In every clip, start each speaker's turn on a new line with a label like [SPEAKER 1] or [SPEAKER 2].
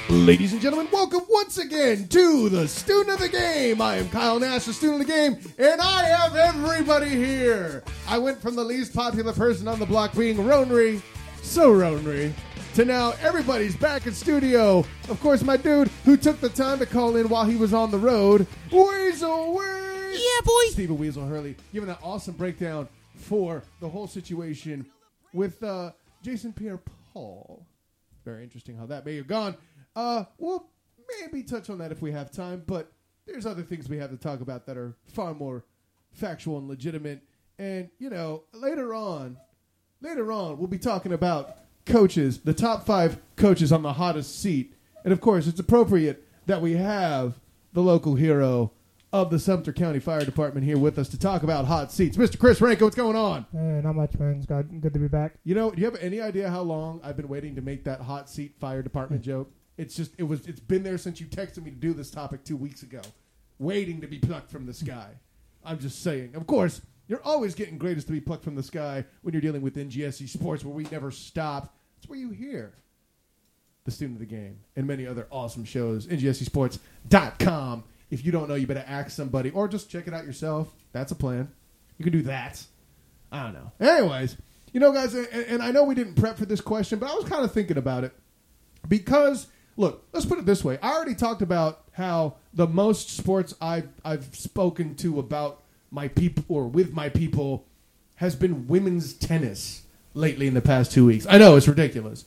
[SPEAKER 1] Ladies and gentlemen, welcome once again to the Student of the Game. I am Kyle Nash, the Student of the Game, and I have everybody here. I went from the least popular person on the block being Ronry, to now everybody's back in studio. Of course, my dude who took the time to call in while he was on the road, Weasel Word.
[SPEAKER 2] Yeah, boy.
[SPEAKER 1] Stephen Weasel Hurley, giving an awesome breakdown for the whole situation with Jason Pierre-Paul. Very interesting how that may have gone. We'll maybe touch on that if we have time, but there's other things we have to talk about that are far more factual and legitimate. And, you know, later on, we'll be talking about coaches, the top 5 coaches on the hottest seat. And, of course, it's appropriate that we have the local hero of the Sumter County Fire Department here with us to talk about hot seats. Mr. Chris Ranko, what's going on?
[SPEAKER 3] Hey, not much, man. It's good to be back.
[SPEAKER 1] You know, do you have any idea how long I've been waiting to make that hot seat fire department joke? It's been there since you texted me to do this topic 2 weeks ago, waiting to be plucked from the sky. I'm just saying. Of course, you're always getting greatest to be plucked from the sky when you're dealing with NGSC Sports, where we never stop. It's where you hear the Student of the Game and many other awesome shows. NGSCSports.com. If you don't know, you better ask somebody or just check it out yourself. That's a plan. You can do that. I don't know. Anyways, you know, guys, and I know we didn't prep for this question, but I was kind of thinking about it because, look, let's put it this way. I already talked about how the most sports I've spoken to about my people or with my people has been women's tennis lately in the past 2 weeks. I know, it's ridiculous.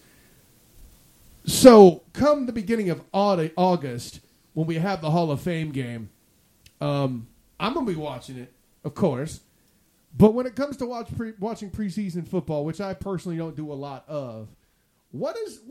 [SPEAKER 1] So come the beginning of August, when we have the Hall of Fame game, I'm going to be watching it, of course. But when it comes to watching preseason football, which I personally don't do a lot of, who's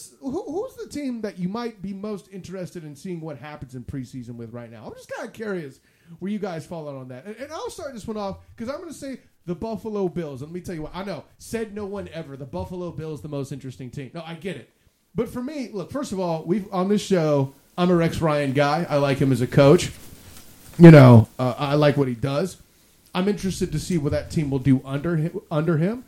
[SPEAKER 1] the team that you might be most interested in seeing what happens in preseason with right now? I'm just kind of curious where you guys fall out on that. And I'll start this one off because I'm going to say the Buffalo Bills. And let me tell you what, I know, said no one ever, the Buffalo Bills the most interesting team. No, I get it. But for me, look, first of all, on this show, I'm a Rex Ryan guy. I like him as a coach. You know, I like what he does. I'm interested to see what that team will do under him.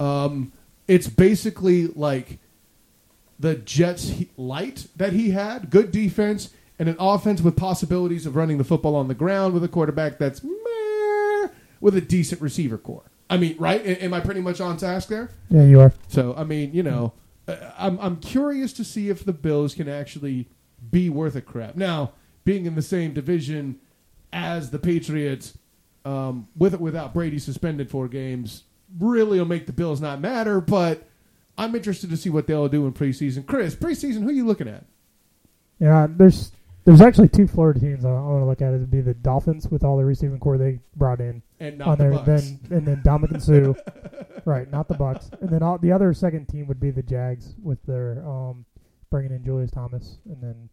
[SPEAKER 1] It's basically like the Jets light that he had. Good defense and an offense with possibilities of running the football on the ground with a quarterback that's meh, with a decent receiver core. I mean, right? Am I pretty much on task there?
[SPEAKER 3] Yeah, you are.
[SPEAKER 1] So, I mean, you know, I'm curious to see if the Bills can actually be worth a crap. Now, being in the same division as the Patriots, with or without Brady suspended 4 games, really will make the Bills not matter, but I'm interested to see what they'll do in preseason. Chris, preseason, who are you looking at?
[SPEAKER 3] Yeah, there's actually 2 Florida teams I want to look at. It would be the Dolphins with all the receiving core they brought in.
[SPEAKER 1] And not the Bucks.
[SPEAKER 3] And then Dominican Sue. Right, not the Bucks. And then the other second team would be the Jags with their bringing in Julius Thomas. And then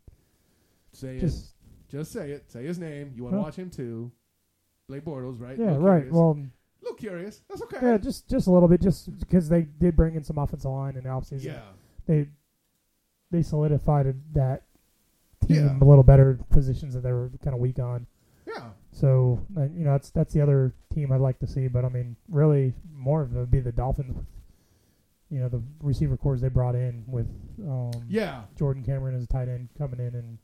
[SPEAKER 1] just say it. Say his name. You want to watch him too. Blake Bortles, right?
[SPEAKER 3] Yeah, right.
[SPEAKER 1] Curious.
[SPEAKER 3] Well,
[SPEAKER 1] a little curious. That's okay.
[SPEAKER 3] Yeah, just a little bit, just because they did bring in some offensive line in the offseason.
[SPEAKER 1] Yeah.
[SPEAKER 3] They solidified that team a little better positions that they were kind of weak on.
[SPEAKER 1] Yeah.
[SPEAKER 3] So, you know, that's the other team I'd like to see. But, I mean, really, more of it would be the Dolphins with, you know, the receiver cores they brought in with Jordan Cameron as a tight end coming in. And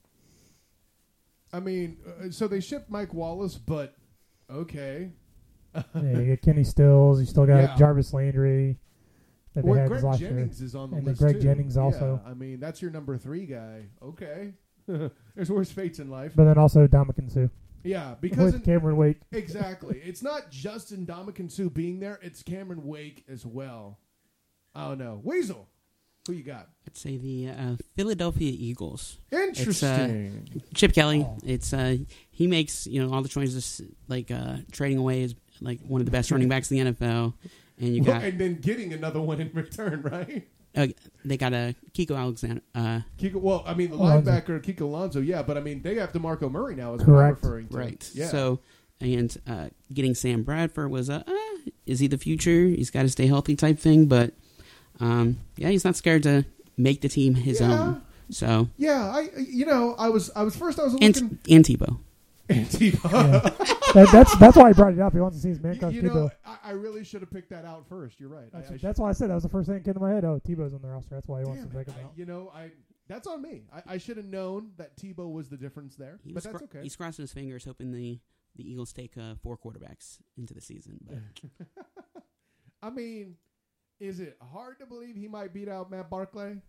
[SPEAKER 1] I mean, so they shipped Mike Wallace, but okay.
[SPEAKER 3] You get Kenny Stills. You still got Jarvis Landry. That they had
[SPEAKER 1] Greg Jennings is on the list,
[SPEAKER 3] and Greg Jennings also.
[SPEAKER 1] Yeah, I mean, that's your number 3 guy. Okay. There's worse fates in life.
[SPEAKER 3] But then also Dominican Sue.
[SPEAKER 1] Yeah, because
[SPEAKER 3] with Cameron Wake.
[SPEAKER 1] Exactly. It's not just in Dominican Sue being there, it's Cameron Wake as well. I don't know. Weasel, who you got?
[SPEAKER 2] I'd say the Philadelphia Eagles.
[SPEAKER 1] Interesting.
[SPEAKER 2] It's, Chip Kelly. It's he makes, you know, all the choices, like trading away is like one of the best running backs in the NFL, and you got
[SPEAKER 1] and then getting another one in return, right?
[SPEAKER 2] They got a Kiko Alexander.
[SPEAKER 1] Well, I mean, the linebacker, Kiko Alonso, yeah, but I mean, they have DeMarco Murray now, is what I'm referring to.
[SPEAKER 2] Right.
[SPEAKER 1] Yeah.
[SPEAKER 2] So, and getting Sam Bradford was is he the future? He's got to stay healthy type thing, but he's not scared to make the team his own. So
[SPEAKER 1] yeah, I was looking
[SPEAKER 2] and Tebow.
[SPEAKER 1] And Tebow.
[SPEAKER 3] Yeah. That's why I brought it up. He wants to see his man crush Tebow.
[SPEAKER 1] I really should have picked that out first. You're right.
[SPEAKER 3] That's why I said that was the first thing that came to my head. Oh, Tebow's on the roster. That's why he wants to pick him out.
[SPEAKER 1] That's on me. I should have known that Tebow was the difference there, but that's okay.
[SPEAKER 2] He's crossing his fingers, hoping the Eagles take 4 quarterbacks into the season. But
[SPEAKER 1] I mean, is it hard to believe he might beat out Matt Barkley?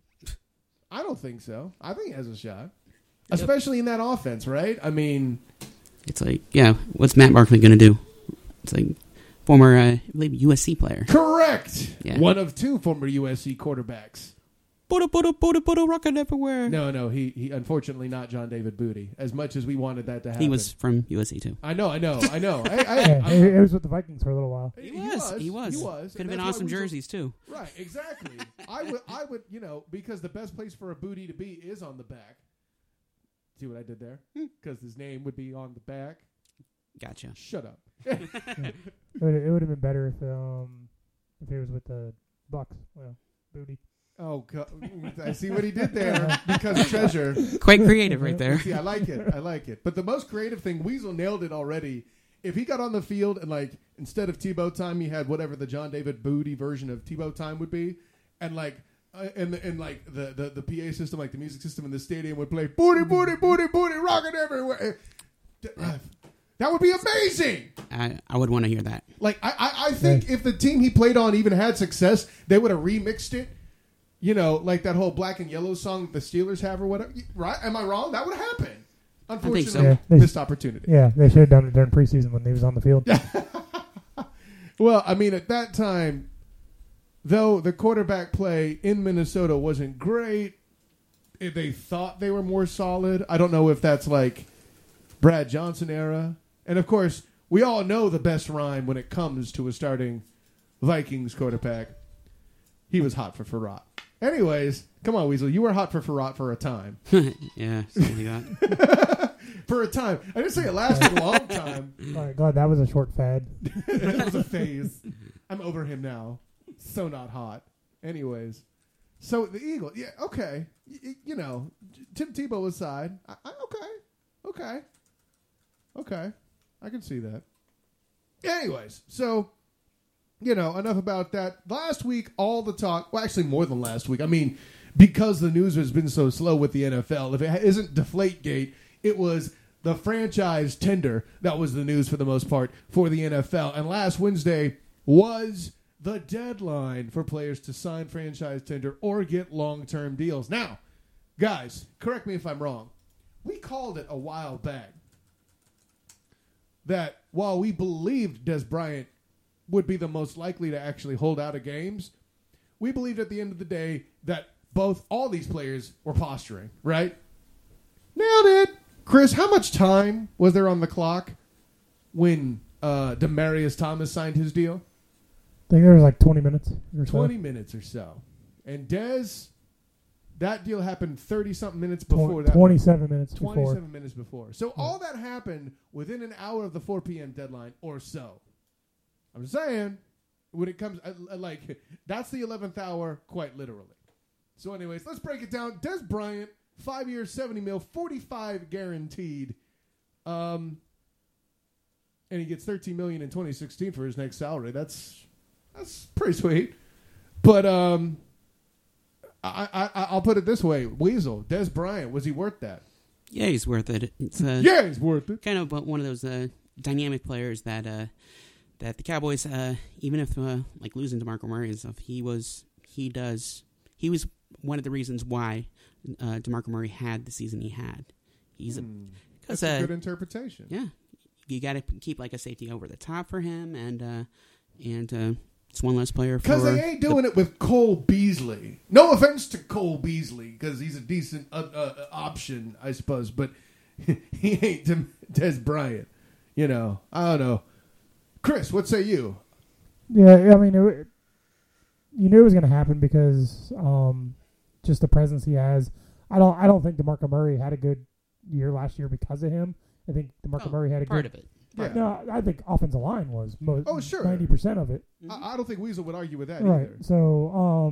[SPEAKER 1] I don't think so. I think he has a shot, especially in that offense, right? I mean,
[SPEAKER 2] it's like, yeah, what's Matt Barkley going to do? It's like former, I believe, USC player.
[SPEAKER 1] Correct.
[SPEAKER 2] Yeah.
[SPEAKER 1] One of 2 former USC quarterbacks.
[SPEAKER 2] Rocket everywhere.
[SPEAKER 1] No, he unfortunately not John David Booty. As much as we wanted that to happen,
[SPEAKER 2] he was from USC too.
[SPEAKER 1] I know.
[SPEAKER 3] It was with the Vikings for a little while.
[SPEAKER 2] He was. Could have been awesome jerseys too.
[SPEAKER 1] Right, exactly. I would, because the best place for a booty to be is on the back. See what I did there? Because his name would be on the back.
[SPEAKER 2] Gotcha.
[SPEAKER 1] Shut up.
[SPEAKER 3] It would have been better if he was with the Bucks. Well, Booty.
[SPEAKER 1] Oh, God. I see what he did there because of treasure.
[SPEAKER 2] Quite creative right there.
[SPEAKER 1] See, I like it. But the most creative thing, Weasel nailed it already. If he got on the field and, like, instead of Tebow time, he had whatever the John David Booty version of Tebow time would be, and, like, the PA system, like the music system in the stadium would play booty, booty, booty, booty, rocking everywhere. That would be amazing.
[SPEAKER 2] I would want to hear that.
[SPEAKER 1] Like, I think if the team he played on even had success, they would have remixed it. Like that whole black and yellow song the Steelers have or whatever. Right? Am I wrong? That would happen. Unfortunately,
[SPEAKER 2] so.
[SPEAKER 1] Missed opportunity.
[SPEAKER 3] Yeah, they should have done it during preseason when he was on the field.
[SPEAKER 1] Well, I mean, at that time, though the quarterback play in Minnesota wasn't great, they thought they were more solid. I don't know if that's like Brad Johnson era. And, of course, we all know the best rhyme when it comes to a starting Vikings quarterback. He was hot for Farrat. Anyways, come on, Weasel. You were hot for Farrat for a time.
[SPEAKER 2] Yeah, something like that.
[SPEAKER 1] For a time. I didn't say it lasted a long time.
[SPEAKER 3] All right, God, that was a short fad.
[SPEAKER 1] It was a phase. I'm over him now. So not hot. Anyways. So the Eagles. Yeah, okay. Tim Tebow aside. Okay. I can see that. Anyways, so... enough about that. Last week, all the talk, well, actually more than last week. I mean, because the news has been so slow with the NFL, if it isn't Deflategate, it was the franchise tender that was the news for the most part for the NFL. And last Wednesday was the deadline for players to sign franchise tender or get long-term deals. Now, guys, correct me if I'm wrong. We called it a while back that while we believed Dez Bryant would be the most likely to actually hold out of games, we believed at the end of the day that all these players were posturing, right? Nailed it. Chris, how much time was there on the clock when Demaryius Thomas signed his deal?
[SPEAKER 3] I think there was like 20 minutes or so.
[SPEAKER 1] 20 minutes or so. And Dez, that deal happened 30-something minutes before that.
[SPEAKER 3] 27 minutes before.
[SPEAKER 1] 27 minutes before. So all that happened within an hour of the 4 p.m. deadline or so. I'm saying, when it comes, that's the 11th hour, quite literally. So anyways, let's break it down. Dez Bryant, 5 years, $70 million, 45 guaranteed. And he gets $13 million in 2016 for his next salary. That's pretty sweet. But I'll put it this way. Weasel, Dez Bryant, was he worth that?
[SPEAKER 2] Yeah, he's worth it. It's,
[SPEAKER 1] he's worth it.
[SPEAKER 2] Kind of one of those dynamic players that the Cowboys, even if losing DeMarco Murray and stuff, he was one of the reasons why DeMarco Murray had the season he had.
[SPEAKER 1] That's a good interpretation.
[SPEAKER 2] Yeah, you got to keep like a safety over the top for him, and it's one less player.
[SPEAKER 1] Because they ain't doing it with Cole Beasley. No offense to Cole Beasley, because he's a decent option, I suppose, but he ain't Dez Bryant. I don't know. Chris, what say you?
[SPEAKER 3] Yeah, I mean, you knew it was going to happen because just the presence he has. I don't think DeMarco Murray had a good year last year because of him. I think DeMarco Murray had a
[SPEAKER 2] part
[SPEAKER 3] good...
[SPEAKER 2] of it.
[SPEAKER 1] Yeah.
[SPEAKER 3] No, I think offensive line was
[SPEAKER 1] sure
[SPEAKER 3] 90% of it.
[SPEAKER 1] I don't think Weasel would argue with that
[SPEAKER 3] right.
[SPEAKER 1] either.
[SPEAKER 3] So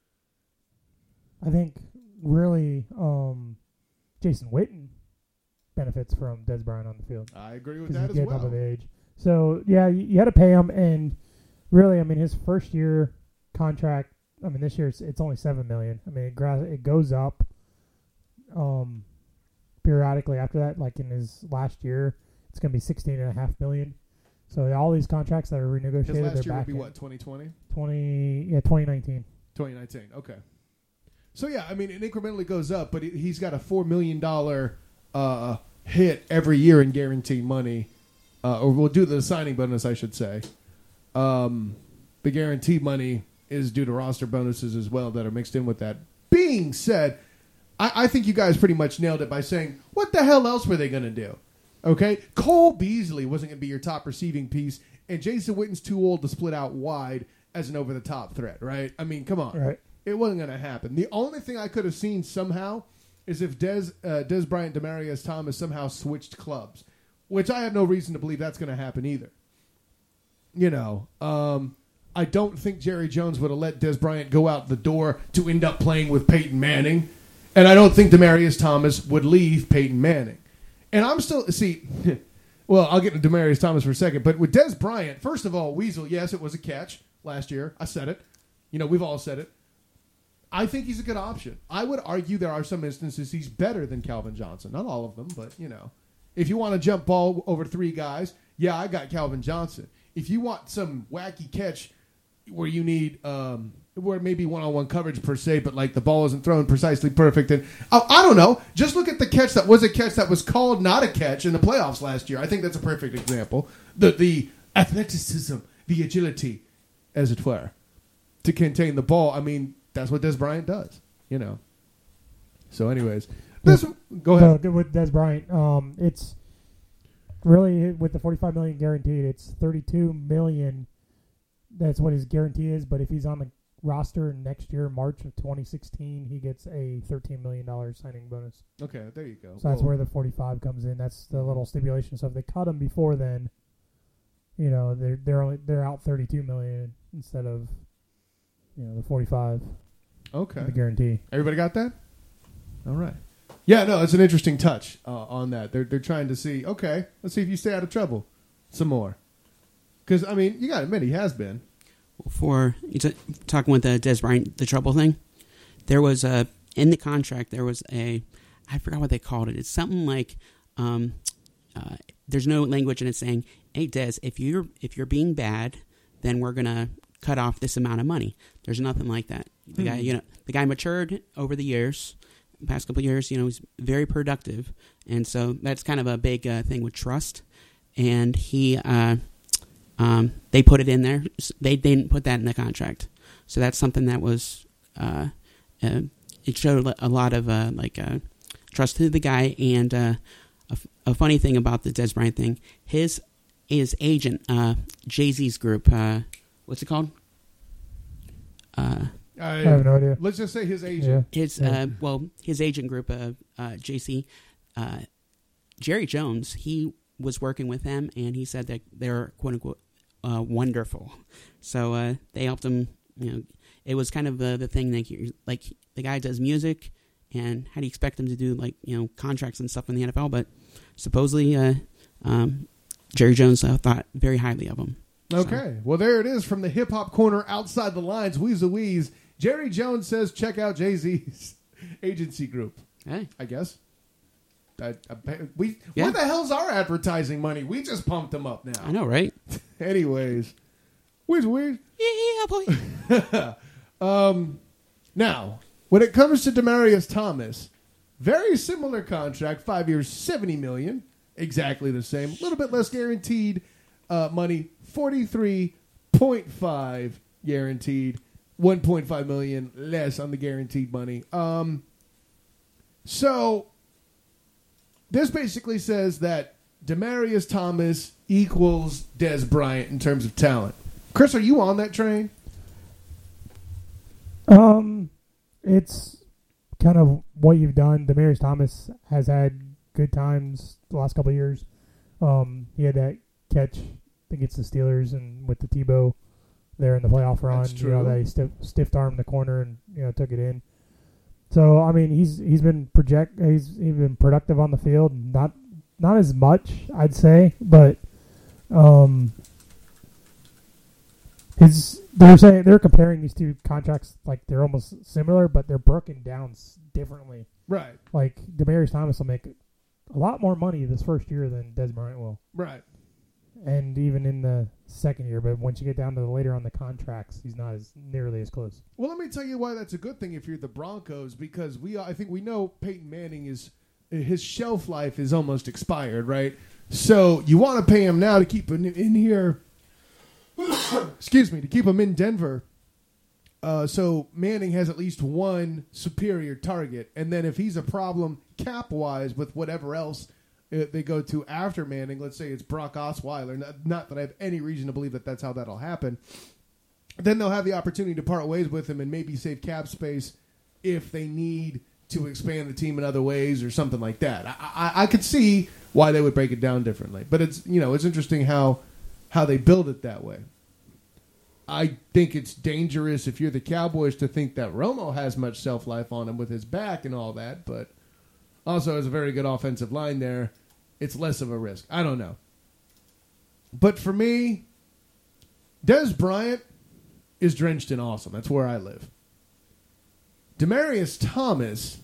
[SPEAKER 3] I think really Jason Witten benefits from Dez Bryant on the field.
[SPEAKER 1] I agree with that as
[SPEAKER 3] well.
[SPEAKER 1] well.
[SPEAKER 3] Up the age. So yeah, you had to pay him, and really, I mean, his first year contract. I mean, this year it's only $7 million. I mean, it goes up periodically after that. Like in his last year, it's going to be $16.5 million. So all these contracts that are renegotiated,
[SPEAKER 1] his last
[SPEAKER 3] they're
[SPEAKER 1] year
[SPEAKER 3] back
[SPEAKER 1] would be what, 2020?
[SPEAKER 3] 2019.
[SPEAKER 1] 2019, okay. So, yeah, I mean, it incrementally goes up, but he's got a $4 million hit every year in guaranteed money. Or we'll do the signing bonus, I should say. The guaranteed money is due to roster bonuses as well that are mixed in with that. Being said, I think you guys pretty much nailed it by saying, what the hell else were they going to do? Okay? Cole Beasley wasn't going to be your top receiving piece, and Jason Witten's too old to split out wide as an over-the-top threat, right? I mean, come on.
[SPEAKER 3] Right.
[SPEAKER 1] It wasn't going to happen. The only thing I could have seen somehow is if Dez Bryant, Demaryius Thomas somehow switched clubs, which I have no reason to believe that's going to happen either. You know, I don't think Jerry Jones would have let Dez Bryant go out the door to end up playing with Peyton Manning, and I don't think Demaryius Thomas would leave Peyton Manning. And I'm still, well, I'll get to Demaryius Thomas for a second, but with Dez Bryant, first of all, Weasel, yes, it was a catch last year. I said it. You know, we've all said it. I think he's a good option. I would argue there are some instances he's better than Calvin Johnson. Not all of them, but, you know. If you want to jump ball over three guys, yeah, I got Calvin Johnson. If you want some wacky catch where you need, where maybe one-on-one coverage per se, but like the ball isn't thrown precisely perfect, and I don't know. Just look at the catch that was called not a catch in the playoffs last year. I think that's a perfect example. The athleticism, the agility, as it were, to contain the ball. I mean, that's what Dez Bryant does, you know. So, anyways, go ahead.
[SPEAKER 3] With Dez Bryant, it's really with the $45 million guaranteed. It's $32 million. That's what his guarantee is. But if he's on the roster next year, March of 2016, he gets a $13 million signing bonus.
[SPEAKER 1] Okay, there you go.
[SPEAKER 3] So that's where the 45 comes in. That's the little stipulation. So if they cut him before then, you know, they're out $32 million instead of, you know, the 45.
[SPEAKER 1] Okay.
[SPEAKER 3] The guarantee.
[SPEAKER 1] Everybody got that? All right. Yeah, no, it's an interesting touch on that. They're trying to see, okay, let's see if you stay out of trouble some more. Because, I mean, you got to admit, he has been.
[SPEAKER 2] For talking with Dez Bryant, the trouble thing, there was in the contract, there was I forgot what they called it. It's something like, there's no language in it saying, hey, Dez, if you're being bad, then we're going to cut off this amount of money. There's nothing like that. The guy matured over the years. Past couple of years, you know, he's very productive, and so that's kind of a big thing with trust. And he, they put it in there. They didn't put that in the contract, so that's something that was, it showed a lot of trust to the guy. And a funny thing about the Dez Bryant thing, his agent, Jay-Z's group, what's it called?
[SPEAKER 3] I have no idea.
[SPEAKER 1] Let's just say his agent.
[SPEAKER 2] Yeah. His agent group, JC, Jerry Jones, he was working with them, and he said that they're quote unquote wonderful. So they helped him. You know, it was kind of the thing that like the guy does music, and how do you expect him to do contracts and stuff in the NFL? But supposedly, Jerry Jones thought very highly of him.
[SPEAKER 1] Okay, well there it is from the hip hop corner outside the lines. Weasel Weeze. Jerry Jones says, check out Jay-Z's agency group.
[SPEAKER 2] Hey.
[SPEAKER 1] I guess. Where the hell's our advertising money? We just pumped them up now.
[SPEAKER 2] I know, right?
[SPEAKER 1] Anyways. Weasel.
[SPEAKER 2] Yeah,
[SPEAKER 1] boy. Now, when it comes to Demaryius Thomas, very similar contract, 5 years, $70 million. Exactly the same. A little bit less guaranteed money. 43.5 guaranteed. 1.5 million less on the guaranteed money. So this basically says that Demaryius Thomas equals Dez Bryant in terms of talent. Chris, are you on that train?
[SPEAKER 3] It's kind of what you've done. Demaryius Thomas has had good times the last couple of years. He had that catch against the Steelers and with the Tebow there in the playoff run.
[SPEAKER 1] That's true.
[SPEAKER 3] You know, that he stiff armed the corner and took it in. So I mean, he's been productive on the field. Not as much, I'd say, but They're comparing these two contracts like they're almost similar, but they're broken down differently.
[SPEAKER 1] Right.
[SPEAKER 3] Like Demaryius Thomas will make a lot more money this first year than Dez Bryant will.
[SPEAKER 1] Right.
[SPEAKER 3] And even in the second year, but once you get down to later on the contracts, he's not nearly as close.
[SPEAKER 1] Well, let me tell you why that's a good thing if you're the Broncos, because I think we know Peyton Manning his shelf life is almost expired, right? So you want to pay him now to keep him in here. Excuse me, to keep him in Denver. So Manning has at least one superior target, and then if he's a problem cap-wise with whatever else they go to after Manning, let's say it's Brock Osweiler, not that I have any reason to believe that that's how that'll happen, then they'll have the opportunity to part ways with him and maybe save cap space if they need to expand the team in other ways or something like that. I could see why they would break it down differently, but it's interesting how they build it that way. I think it's dangerous if you're the Cowboys to think that Romo has much self-life on him with his back and all that, but also has a very good offensive line there. It's less of a risk. I don't know. But for me, Dez Bryant is drenched in awesome. That's where I live. Demaryius Thomas,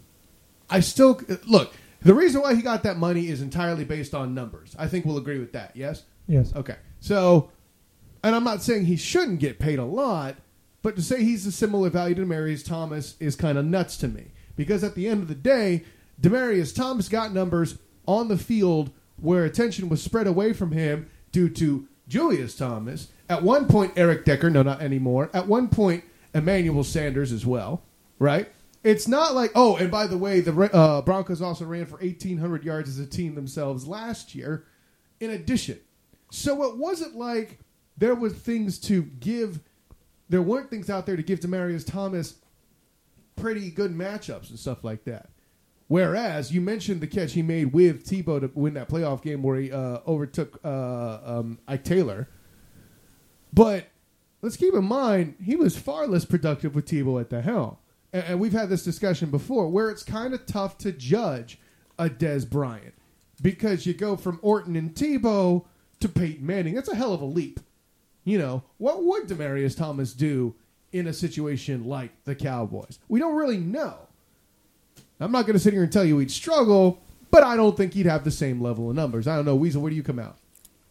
[SPEAKER 1] look, the reason why he got that money is entirely based on numbers. I think we'll agree with that, yes?
[SPEAKER 3] Yes.
[SPEAKER 1] Okay. So, and I'm not saying he shouldn't get paid a lot, but to say he's a similar value to Demaryius Thomas is kind of nuts to me. Because at the end of the day, Demaryius Thomas got numbers on the field where attention was spread away from him due to Julius Thomas. At one point, Eric Decker. No, not anymore. At one point, Emmanuel Sanders as well. Right? It's not like, oh, and by the way, the Broncos also ran for 1,800 yards as a team themselves last year in addition. So it wasn't like there was things to give. There weren't things out there to give Demaryius Thomas pretty good matchups and stuff like that. Whereas you mentioned the catch he made with Tebow to win that playoff game where he overtook Ike Taylor. But let's keep in mind, he was far less productive with Tebow at the helm. And we've had this discussion before where it's kind of tough to judge a Dez Bryant because you go from Orton and Tebow to Peyton Manning. That's a hell of a leap. What would Demaryius Thomas do in a situation like the Cowboys? We don't really know. I'm not going to sit here and tell you he'd struggle, but I don't think he'd have the same level of numbers. I don't know, Weasel, where do you come out?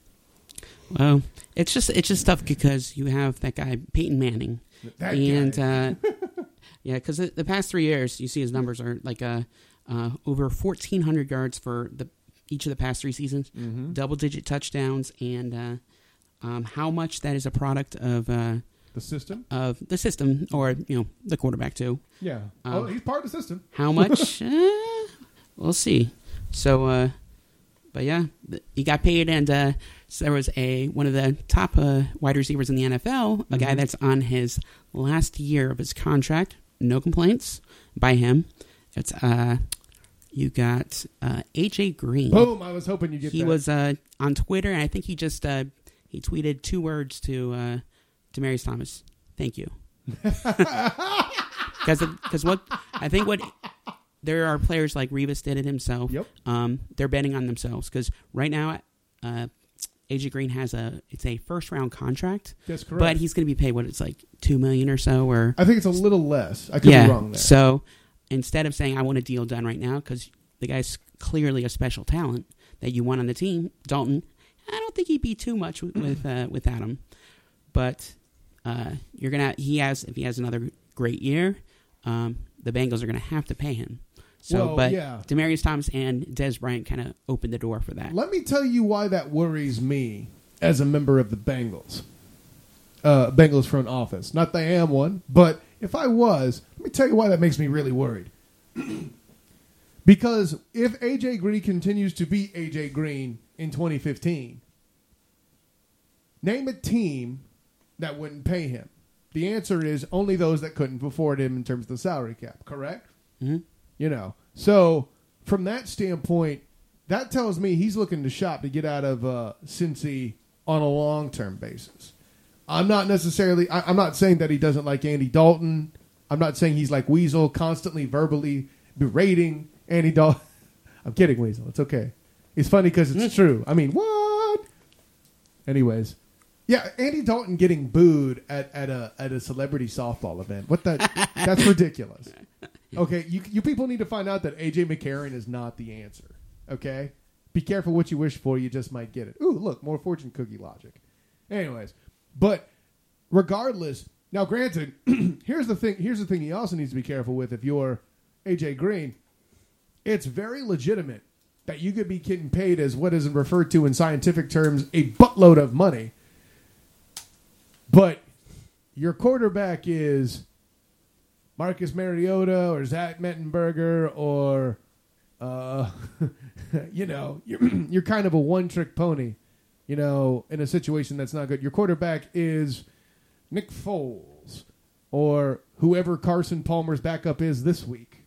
[SPEAKER 2] Well, it's just tough because you have that guy Peyton Manning, yeah, because the past 3 years you see his numbers are like over 1,400 yards for each of the past 3 seasons, double-digit touchdowns, and how much that is a product of the system or the quarterback too.
[SPEAKER 1] Yeah, he's part of the system.
[SPEAKER 2] How much? We'll see. So, but yeah, he got paid, and so there was one of the top wide receivers in the NFL, a guy that's on his last year of his contract. No complaints by him. It's you got AJ Green.
[SPEAKER 1] Boom! I was hoping you'd get that.
[SPEAKER 2] He was on Twitter, and I think he just he tweeted 2 words to Demaryius Thomas. Thank you. Because what there are players like Revis did it himself.
[SPEAKER 1] Yep.
[SPEAKER 2] They're betting on themselves because right now AJ Green has it's a first round contract.
[SPEAKER 1] That's correct.
[SPEAKER 2] But he's going to be paid it's like $2 million or so, or
[SPEAKER 1] I think it's a little less. I could be wrong there.
[SPEAKER 2] So instead of saying I want a deal done right now because the guy's clearly a special talent that you want on the team, Dalton, I don't think he'd be too much with Adam. But if he has another great year, the Bengals are going to have to pay him. So, Demaryius Thomas and Dez Bryant kind of opened the door for that.
[SPEAKER 1] Let me tell you why that worries me as a member of the Bengals front office. Not that I am one, but if I was, let me tell you why that makes me really worried. Because if AJ Green continues to be AJ Green in 2015, name a team that wouldn't pay him. The answer is only those that couldn't afford him in terms of the salary cap, correct?
[SPEAKER 2] Mm-hmm.
[SPEAKER 1] So from that standpoint, that tells me he's looking to shop to get out of Cincy on a long-term basis. I'm not saying that he doesn't like Andy Dalton. I'm not saying he's like Weasel, constantly verbally berating Andy Dalton. I'm kidding, Weasel. It's okay. It's funny because it's true. I mean, what? Anyways, Yeah, Andy Dalton getting booed at a celebrity softball event. That's ridiculous. Okay, you people need to find out that AJ McCarron is not the answer. Okay? Be careful what you wish for, you just might get it. Ooh, look, more fortune cookie logic. Anyways, but regardless, now granted, here's the thing you also need to be careful with if you're AJ Green. It's very legitimate that you could be getting paid as what is referred to in scientific terms a buttload of money, but your quarterback is Marcus Mariota or Zach Mettenberger or, you're kind of a one-trick pony, in a situation that's not good. Your quarterback is Nick Foles or whoever Carson Palmer's backup is this week,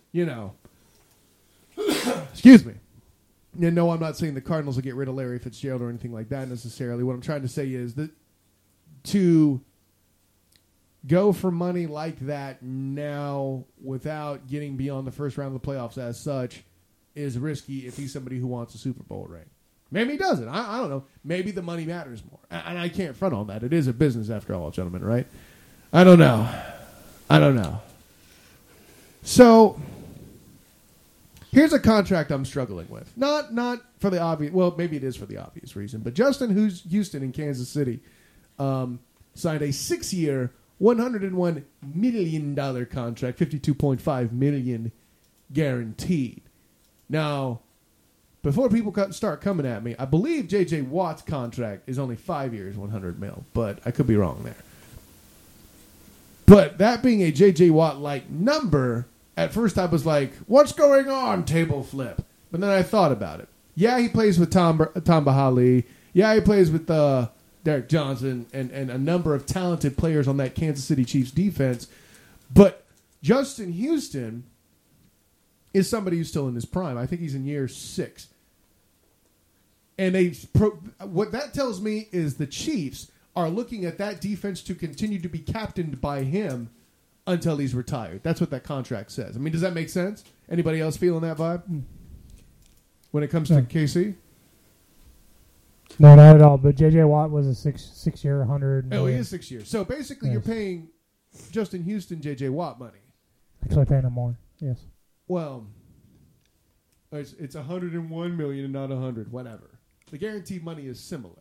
[SPEAKER 1] Excuse me. No, I'm not saying the Cardinals will get rid of Larry Fitzgerald or anything like that necessarily. What I'm trying to say is that to go for money like that now without getting beyond the first round of the playoffs as such is risky if he's somebody who wants a Super Bowl ring. Maybe he doesn't. I don't know. Maybe the money matters more. And I can't front on that. It is a business after all, gentlemen, right? I don't know. So here's a contract I'm struggling with. Not for the obvious. Well, maybe it is for the obvious reason. But Justin Houston in Kansas City signed a 6-year, $101 million contract, $52.5 million guaranteed. Now, before people start coming at me, I believe J.J. Watt's contract is only 5 years, $100 million, but I could be wrong there. But that being a J.J. Watt-like number, at first I was like, what's going on, table flip? But then I thought about it. Yeah, he plays with Tamba Hali. Yeah, he plays with Derek Johnson and a number of talented players on that Kansas City Chiefs defense. But Justin Houston is somebody who's still in his prime. I think he's in year 6. And what that tells me is the Chiefs are looking at that defense to continue to be captained by him until he's retired. That's what that contract says. I mean, does that make sense? Anybody else feeling that vibe when it comes to KC?
[SPEAKER 3] No, not at all. But J.J. Watt was a six-year, 100 million.
[SPEAKER 1] Oh, he is 6 years. So basically, yes, you're paying Justin Houston J.J. Watt money.
[SPEAKER 3] Actually, paying him more. Yes.
[SPEAKER 1] Well, it's $101 million and not $100. Whatever. The guaranteed money is similar.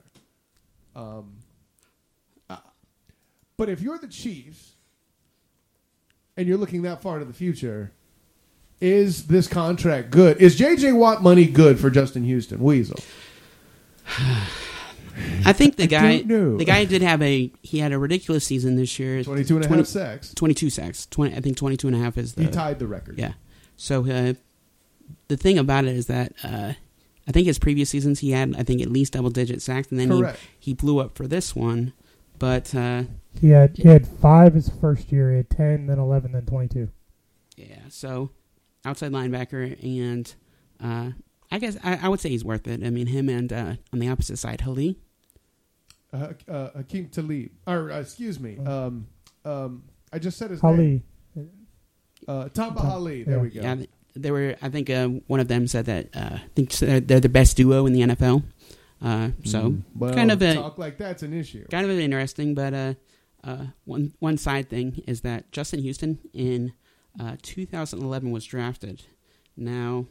[SPEAKER 1] But if you're the Chiefs and you're looking that far into the future, is this contract good? Is J.J. Watt money good for Justin Houston? Weasel.
[SPEAKER 2] I think the guy did have he had a ridiculous season this year.
[SPEAKER 1] 22.5 sacks.
[SPEAKER 2] 22 sacks. I think 22.5 is
[SPEAKER 1] he tied the record.
[SPEAKER 2] Yeah. So the thing about it is that I think his previous seasons he had, I think, at least double-digit sacks, and then he blew up for this one. But
[SPEAKER 3] he had 5 his first year. He had 10, then 11, then 22.
[SPEAKER 2] Yeah. So outside linebacker, and I guess I would say he's worth it. I mean, him and on the opposite side, Hakeem
[SPEAKER 1] Talib, or excuse me, I just said his
[SPEAKER 3] name.
[SPEAKER 1] Tamba Hali. There we go.
[SPEAKER 2] Yeah, they were. I think one of them said that I think they're the best duo in the NFL. Kind of
[SPEAKER 1] talk like that's an issue.
[SPEAKER 2] Kind of interesting, but one side thing is that Justin Houston in 2011 was drafted. Now,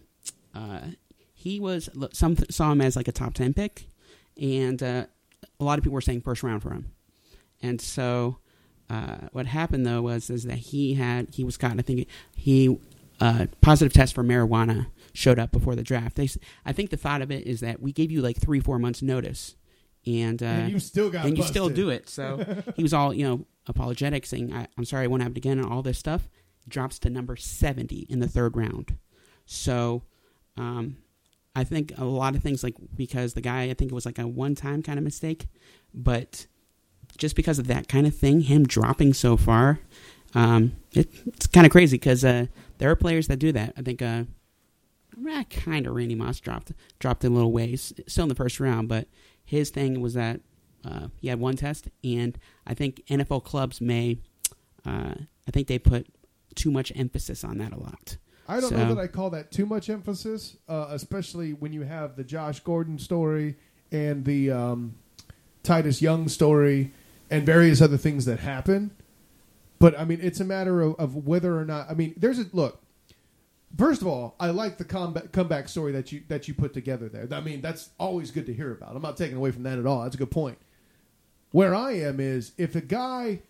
[SPEAKER 2] some saw him as like a top 10 pick, and a lot of people were saying first round for him. And so what happened though is that he was caught. I think he positive test for marijuana showed up before the draft. I think the thought of it is that we gave you like 3-4 months notice, and
[SPEAKER 1] you still got busted.
[SPEAKER 2] You still do it. So he was all apologetic, saying I'm sorry, I won't have it again, and all this stuff. Drops to number 70 in the 3rd round. So I think a lot of things, like, because the guy, I think it was like a one-time kind of mistake, but just because of that kind of thing, him dropping so far, it's kind of crazy because there are players that do that. I think kind of Randy Moss dropped a little ways, still in the 1st round, but his thing was that he had one test, and I think NFL clubs I think they put too much emphasis on that a lot.
[SPEAKER 1] I don't know that I call that too much emphasis, especially when you have the Josh Gordon story and the Titus Young story and various other things that happen. But, I mean, it's a matter of whether or not... I mean, look, first of all, I like the comeback story that you put together there. I mean, that's always good to hear about. I'm not taking away from that at all. That's a good point. Where I am is, if a guy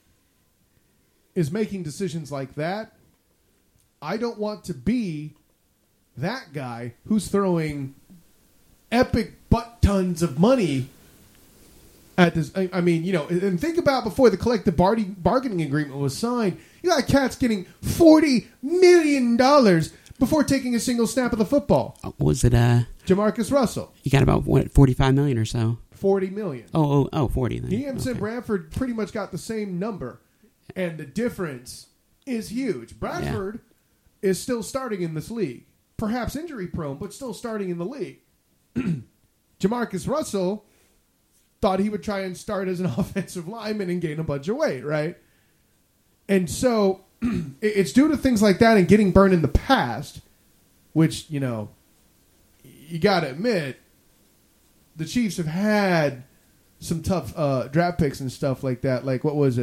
[SPEAKER 1] is making decisions like that, I don't want to be that guy who's throwing epic butt tons of money at this. I mean, you know, and think about before the collective bargaining agreement was signed, you got cats getting $40 million before taking a single snap of the football.
[SPEAKER 2] Was it
[SPEAKER 1] Jamarcus Russell?
[SPEAKER 2] You got about what, $45 million or so?
[SPEAKER 1] $40 million.
[SPEAKER 2] Oh, 40. Then.
[SPEAKER 1] He and Sam Bradford pretty much got the same number, and the difference is huge. Bradford is still starting in this league, perhaps injury prone, but still starting in the league. Jamarcus Russell thought he would try and start as an offensive lineman and gain a bunch of weight, right? And so it's due to things like that and getting burned in the past, which, you know, you got to admit, the Chiefs have had some tough draft picks and stuff like that. Like, what was it?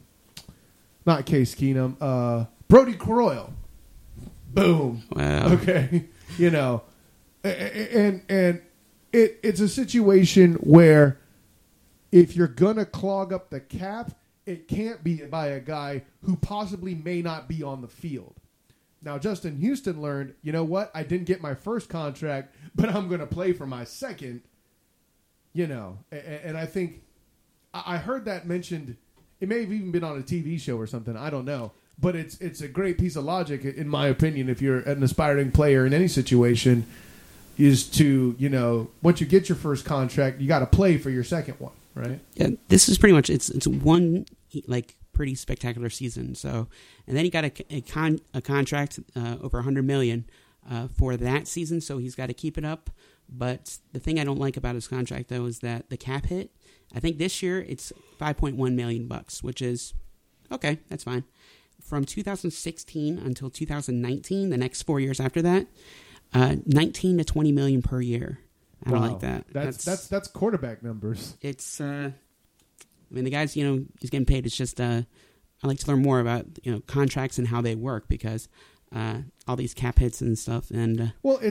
[SPEAKER 1] Not Case Keenum. Brody Croyle. Boom.
[SPEAKER 2] Wow.
[SPEAKER 1] Okay. You know, and it's a situation where if you're going to clog up the cap, it can't be by a guy who possibly may not be on the field. Now, Justin Houston learned, you know what? I didn't get my first contract, but I'm going to play for my second. You know, and I think I heard that mentioned. It may have even been on a TV show or something. I don't know. But it's a great piece of logic, in my opinion, if you're an aspiring player in any situation, is to, you know, once you get your first contract, you got to play for your second one, right?
[SPEAKER 2] Yeah, this is pretty much, it's one, like, pretty spectacular season. So, and then he got a contract over $100 million for that season, so he's got to keep it up. But the thing I don't like about his contract, though, is that the cap hit, I think this year it's $5.1 million, which is, okay, that's fine. From 2016 until 2019, the next 4 years after that, 19 to 20 million per year. I don't like that.
[SPEAKER 1] That's quarterback numbers.
[SPEAKER 2] It's, I mean, the guy's, you know, he's getting paid. It's just, I like to learn more about, you know, contracts and how they work, because all these cap hits and stuff, and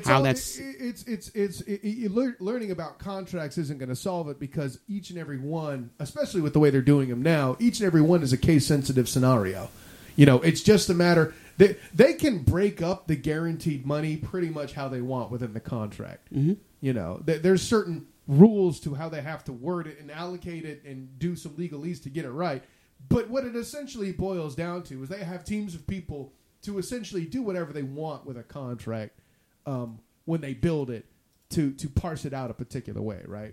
[SPEAKER 1] learning about contracts isn't going to solve it, because each and every one, especially with the way they're doing them now, each and every one is a case sensitive scenario. You know, it's just a matter that they can break up the guaranteed money pretty much how they want within the contract.
[SPEAKER 2] Mm-hmm.
[SPEAKER 1] You know, there's certain rules to how they have to word it and allocate it and do some legalese to get it right. But what it essentially boils down to is they have teams of people to essentially do whatever they want with a contract when they build it to parse it out a particular way, right?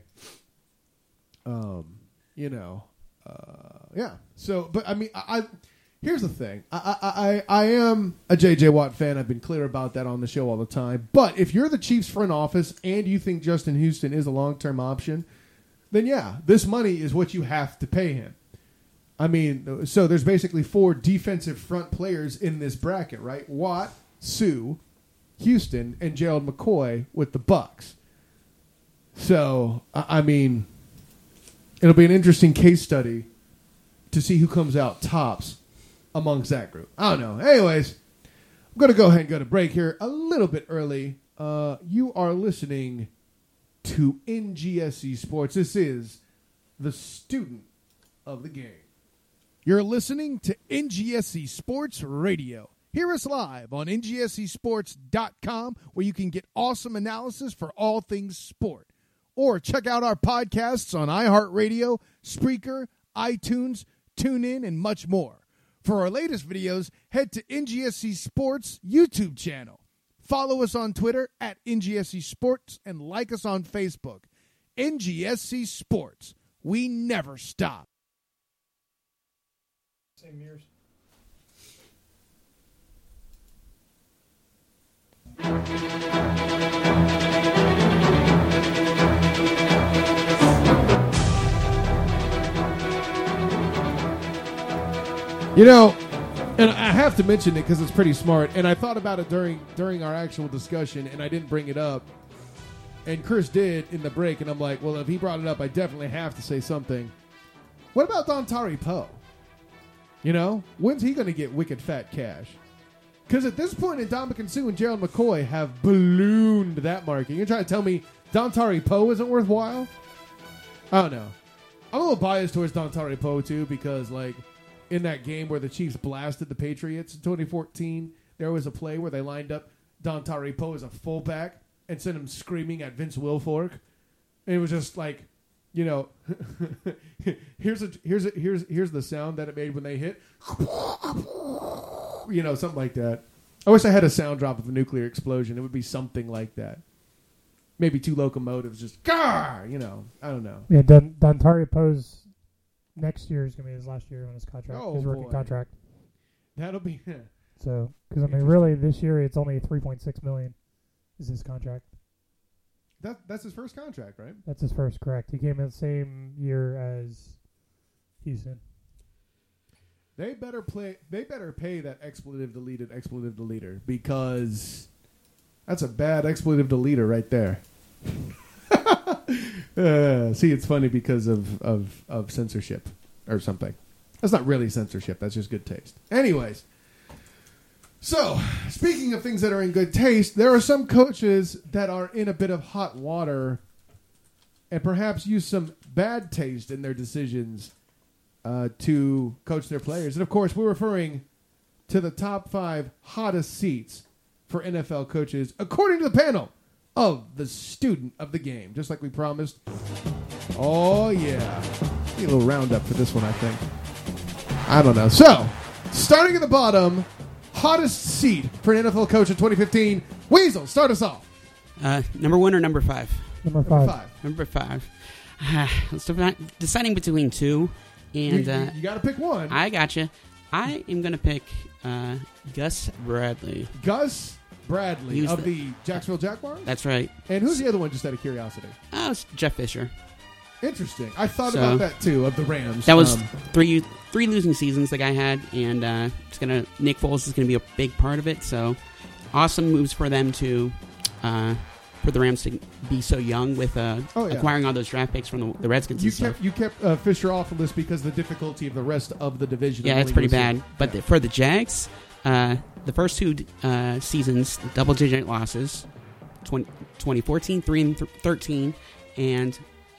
[SPEAKER 1] You know, yeah. So, but I mean, here's the thing. I am a J.J. Watt fan. I've been clear about that on the show all the time. But if you're the Chiefs front office and you think Justin Houston is a long-term option, then yeah, this money is what you have to pay him. I mean, so there's basically 4 defensive front players in this bracket, right? Watt, Sue, Houston, and Gerald McCoy with the Bucks. So, I mean, it'll be an interesting case study to see who comes out tops amongst that group. I don't know. Anyways, I'm going to go ahead and go to break here a little bit early. You are listening to NGSC Sports. This is the student of the game. You're listening to NGSC Sports Radio. Hear us live on ngscsports.com, where you can get awesome analysis for all things sport. Or check out our podcasts on iHeartRadio, Spreaker, iTunes, TuneIn, and much more. For our latest videos, head to NGSC Sports YouTube channel. Follow us on Twitter at NGSC Sports and like us on Facebook. NGSC Sports. We never stop. Same years. You know, and I have to mention it because it's pretty smart, and I thought about it during our actual discussion, and I didn't bring it up. And Chris did in the break, and I'm like, well, if he brought it up, I definitely have to say something. What about Dontari Poe? You know, when's he going to get wicked fat cash? Because at this point, Ndamukong Suh and Gerald McCoy have ballooned that market. You're trying to tell me Dontari Poe isn't worthwhile? I don't know. I'm a little biased towards Dontari Poe, too, because, like, in that game where the Chiefs blasted the Patriots in 2014, there was a play where they lined up Dontari Poe as a fullback and sent him screaming at Vince Wilfork. And it was just like, you know, here's the sound that it made when they hit. You know, something like that. I wish I had a sound drop of a nuclear explosion. It would be something like that. Maybe 2 locomotives just, Gah! You know, I don't know.
[SPEAKER 3] Yeah, Dontari Poe's next year is going to be his last year on his contract, his rookie contract.
[SPEAKER 1] That'll be...
[SPEAKER 3] So, because, I mean, really, this year it's only $3.6 million is his contract.
[SPEAKER 1] That's his first contract, right?
[SPEAKER 3] That's his first, correct. He came in the same year as Houston.
[SPEAKER 1] They better pay that expletive deleter because that's a bad expletive deleter right there. See, it's funny because of censorship or something. That's not really censorship. That's just good taste. Anyways, so speaking of things that are in good taste, there are some coaches that are in a bit of hot water and perhaps use some bad taste in their decisions to coach their players. And, of course, we're referring to the top 5 hottest seats for NFL coaches, according to the panel of the student of the game, just like we promised. Oh, yeah. Need a little roundup for this one, I think. I don't know. So, starting at the bottom, hottest seat for an NFL coach in 2015. Weasel, start us off.
[SPEAKER 2] Number 1 or number 5?
[SPEAKER 3] Number 5.
[SPEAKER 2] Number 5. Deciding between 2. And
[SPEAKER 1] you got to pick one.
[SPEAKER 2] I gotcha. I am going to pick Gus Bradley.
[SPEAKER 1] Gus Bradley of the Jacksonville Jaguars?
[SPEAKER 2] That's right.
[SPEAKER 1] And who's the other one, just out of curiosity?
[SPEAKER 2] Oh, it's Jeff Fisher.
[SPEAKER 1] Interesting. I thought about that, too, of the Rams.
[SPEAKER 2] That was three losing seasons the guy had, and Nick Foles is going to be a big part of it. So, awesome moves for them to... for the Rams to be so young with acquiring all those draft picks from the Redskins.
[SPEAKER 1] You kept Fisher off the list because of the difficulty of the rest of the division.
[SPEAKER 2] Yeah, it's pretty bad. But for the Jags, the first 2 seasons, double-digit losses, 2014, 3-13, and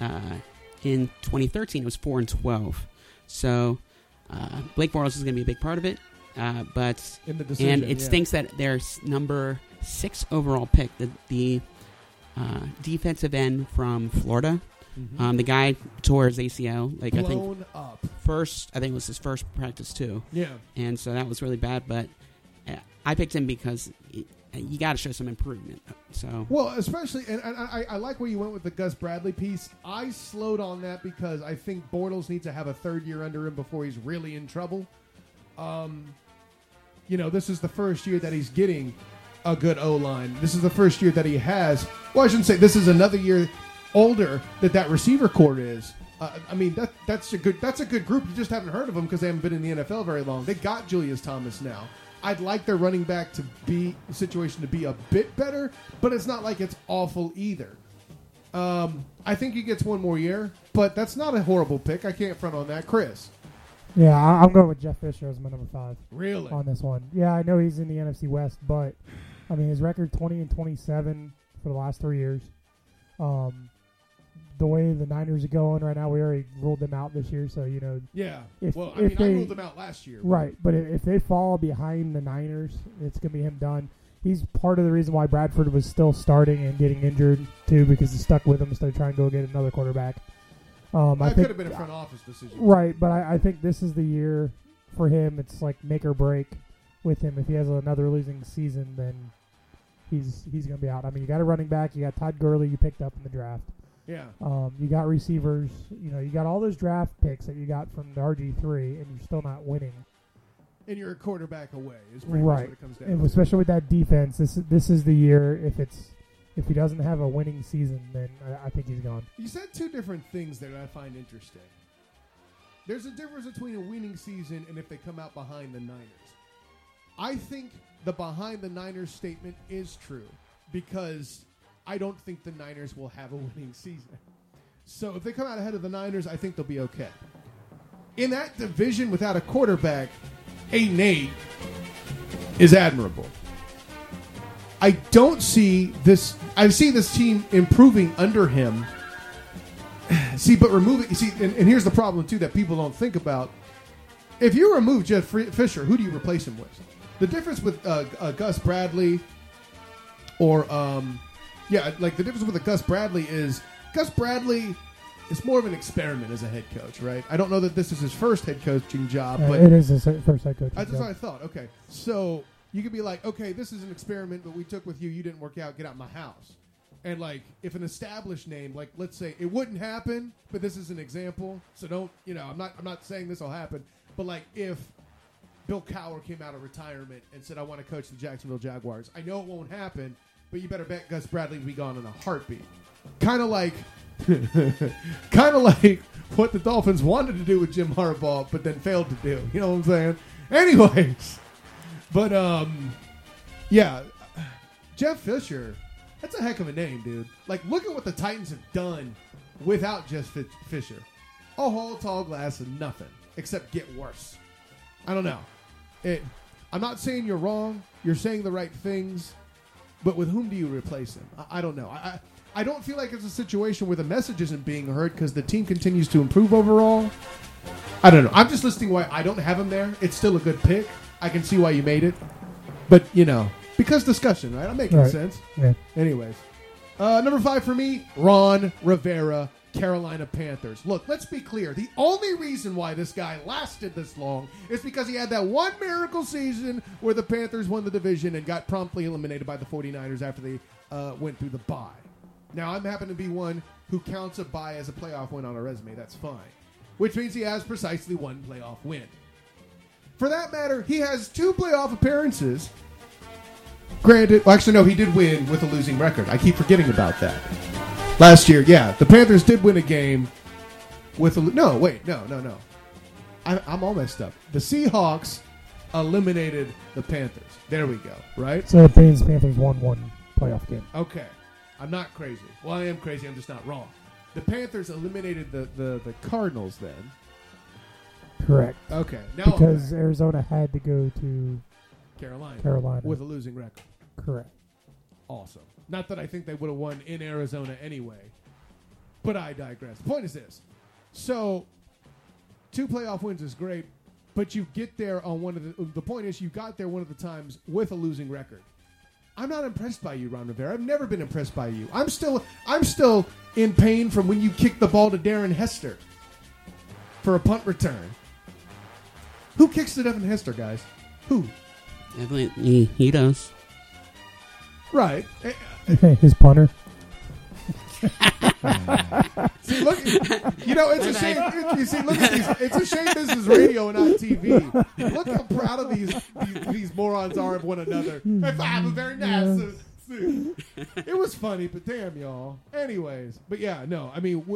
[SPEAKER 2] in 2013 it was 4-12. So Blake Bortles is going to be a big part of it. But
[SPEAKER 1] in the decision,
[SPEAKER 2] and it stinks that their number 6 overall pick, the defensive end from Florida. Mm-hmm. The guy tore his ACL. I think it was his first practice too.
[SPEAKER 1] Yeah,
[SPEAKER 2] and so that was really bad. But I picked him because you got to show some improvement. So
[SPEAKER 1] especially, and I like where you went with the Gus Bradley piece. I slowed on that because I think Bortles needs to have a 3rd year under him before he's really in trouble. This is the first year that he's getting a good O-line. This is the first year that he has. Well, I shouldn't say this is another year older that receiver corps is. That's a good group. You just haven't heard of them because they haven't been in the NFL very long. They got Julius Thomas now. I'd like their running back situation to be a bit better, but it's not like it's awful either. I think he gets 1 more year, but that's not a horrible pick. I can't front on that. Chris.
[SPEAKER 3] Yeah, I'm going with Jeff Fisher as my number 5.
[SPEAKER 1] Really?
[SPEAKER 3] On this one. Yeah, I know he's in the NFC West, but I mean his record 20-27 for the last 3 years. The way the Niners are going right now, we already ruled them out this year, so
[SPEAKER 1] Yeah. I ruled them out last year.
[SPEAKER 3] Right, but if they fall behind the Niners, it's going to be him done. He's part of the reason why Bradford was still starting and getting injured too, because he stuck with him instead of trying to go get another quarterback.
[SPEAKER 1] That could have been a front office decision.
[SPEAKER 3] Right, but I think this is the year for him. It's like make or break with him. If he has another losing season, then he's going to be out. I mean, you got a running back. You got Todd Gurley you picked up in the draft.
[SPEAKER 1] Yeah.
[SPEAKER 3] You got receivers. You got all those draft picks that you got from the RG3, and you're still not winning.
[SPEAKER 1] And you're a quarterback away is pretty much what it comes down to.
[SPEAKER 3] Especially with that defense, this is the year. If he doesn't have a winning season, then I think he's gone.
[SPEAKER 1] You said 2 different things that I find interesting. There's a difference between a winning season and if they come out behind the Niners. I think the behind the Niners statement is true because I don't think the Niners will have a winning season. So if they come out ahead of the Niners, I think they'll be okay. In that division without a quarterback, 8-8 is admirable. I don't see this. I see this team improving under him. See, but removing. You see, and here's the problem too that people don't think about. If you remove Jeff Fisher, who do you replace him with? The difference with Gus Bradley, or like the difference with Gus Bradley is Gus Bradley is more of an experiment as a head coach, right? I don't know that this is his first head coaching job, but
[SPEAKER 3] it is his first head coaching
[SPEAKER 1] that's
[SPEAKER 3] job.
[SPEAKER 1] what I thought. Okay, so you could be like, okay, this is an experiment, but we took with you. You didn't work out. Get out of my house. And like, if an established name, like let's say it wouldn't happen, but this is an example. So don't, I'm not saying this will happen, but like if Bill Cowher came out of retirement and said, I want to coach the Jacksonville Jaguars, I know it won't happen, but you better bet Gus Bradley will be gone in a heartbeat. Kind of like what the Dolphins wanted to do with Jim Harbaugh, but then failed to do. You know what I'm saying? Anyways, but Jeff Fisher. That's a heck of a name, dude. Like, look at what the Titans have done without Jeff Fisher. A whole tall glass of nothing, except get worse. I don't know. I'm not saying you're wrong. You're saying the right things. But with whom do you replace him? I don't know. I don't feel like it's a situation where the message isn't being heard because the team continues to improve overall. I don't know. I'm just listing why I don't have him there. It's still a good pick. I can see why you made it. But, because discussion, right? I'm making sense.
[SPEAKER 3] Yeah.
[SPEAKER 1] Anyways. Number 5 for me, Ron Rivera, Carolina Panthers. Look, let's be clear. The only reason why this guy lasted this long is because he had that one miracle season where the Panthers won the division and got promptly eliminated by the 49ers after they went through the bye. Now, I'm happen to be one who counts a bye as a playoff win on a resume. That's fine. Which means he has precisely one playoff win. For that matter, he has 2 playoff appearances. Granted, well, actually, no, he did win with a losing record. I keep forgetting about that. Last year, the Panthers did win a game with a... No. I'm all messed up. The Seahawks eliminated the Panthers. There we go, right?
[SPEAKER 3] So it means Panthers won one playoff game.
[SPEAKER 1] Okay. I'm not crazy. Well, I am crazy. I'm just not wrong. The Panthers eliminated the Cardinals then.
[SPEAKER 3] Correct.
[SPEAKER 1] Okay. Now
[SPEAKER 3] because Arizona had to go to
[SPEAKER 1] Carolina with a losing record.
[SPEAKER 3] Correct.
[SPEAKER 1] Awesome. Not that I think they would have won in Arizona anyway, but I digress. The point is this. So, 2 playoff wins is great, but you get there on one of the point is you got there one of the times with a losing record. I'm not impressed by you, Ron Rivera. I've never been impressed by you. I'm still in pain from when you kicked the ball to Darren Hester for a punt return. Who kicks to Devin Hester, guys? Who?
[SPEAKER 2] Definitely, he does.
[SPEAKER 1] Right.
[SPEAKER 3] His punter.
[SPEAKER 1] See, look, it's a shame. Look at these. It's a shame this is radio and not TV. Look how proud of these morons are of one another. If I have a very nice suit. It was funny, but damn y'all. Anyways, but yeah, no. I mean,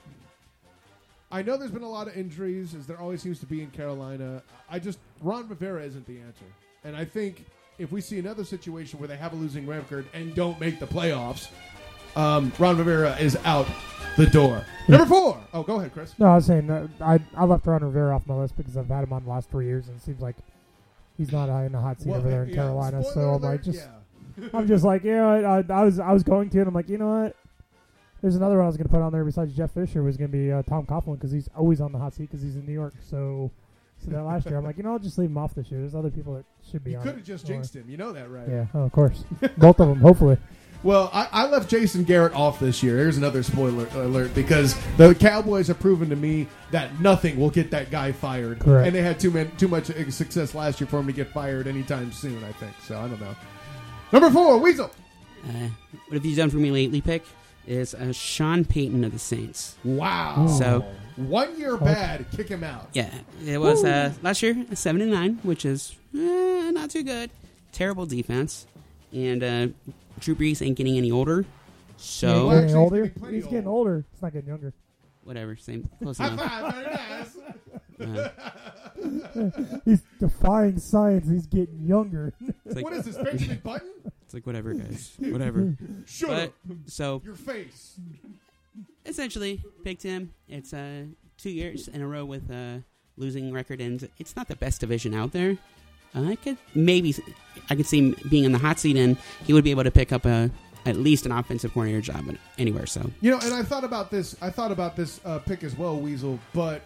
[SPEAKER 1] I know there's been a lot of injuries, as there always seems to be in Carolina. Ron Rivera isn't the answer, and I think if we see another situation where they have a losing record and don't make the playoffs, Ron Rivera is out the door. Number 4. Oh, go ahead, Chris.
[SPEAKER 3] No, I was saying I left Ron Rivera off my list because I've had him on the last 3 years, and it seems like he's not in a hot seat over there in Carolina. So I'm like, I'm just like, I was going to, and I'm like, you know what? There's another one I was going to put on there besides Jeff Fisher was going to be Tom Coughlin because he's always on the hot seat because he's in New York. So that last year, I'm like, I'll just leave him off this year. There's other people that should be on it.
[SPEAKER 1] You could have just jinxed him. You know that, right?
[SPEAKER 3] Yeah, of course. Both of them, hopefully.
[SPEAKER 1] Well, I left Jason Garrett off this year. Here's another spoiler alert because the Cowboys have proven to me that nothing will get that guy fired.
[SPEAKER 3] Correct.
[SPEAKER 1] And they had too much success last year for him to get fired anytime soon, I think. So, I don't know. Number 4, Weasel.
[SPEAKER 2] What have you done for me lately, pick? Is Sean Payton of the Saints.
[SPEAKER 1] Wow.
[SPEAKER 2] So
[SPEAKER 1] 1 year bad, kick him out.
[SPEAKER 2] Yeah, it was last year 7-9, which is not too good. Terrible defense, and Drew Brees ain't getting any older. So
[SPEAKER 3] he's getting older. He's getting older. He's not getting younger.
[SPEAKER 2] Whatever, same close enough.
[SPEAKER 1] Very nice.
[SPEAKER 3] He's defying science. He's getting younger.
[SPEAKER 1] What is this, Benjamin Button?
[SPEAKER 2] It's like, whatever, guys. Whatever.
[SPEAKER 1] Shut up.
[SPEAKER 2] So,
[SPEAKER 1] your face.
[SPEAKER 2] Essentially, picked him. It's 2 years in a row with a losing record, and it's not the best division out there. I could see him being in the hot seat, and he would be able to pick up at least an offensive coordinator job anywhere. So,
[SPEAKER 1] and I thought about this. Pick as well, Weasel, but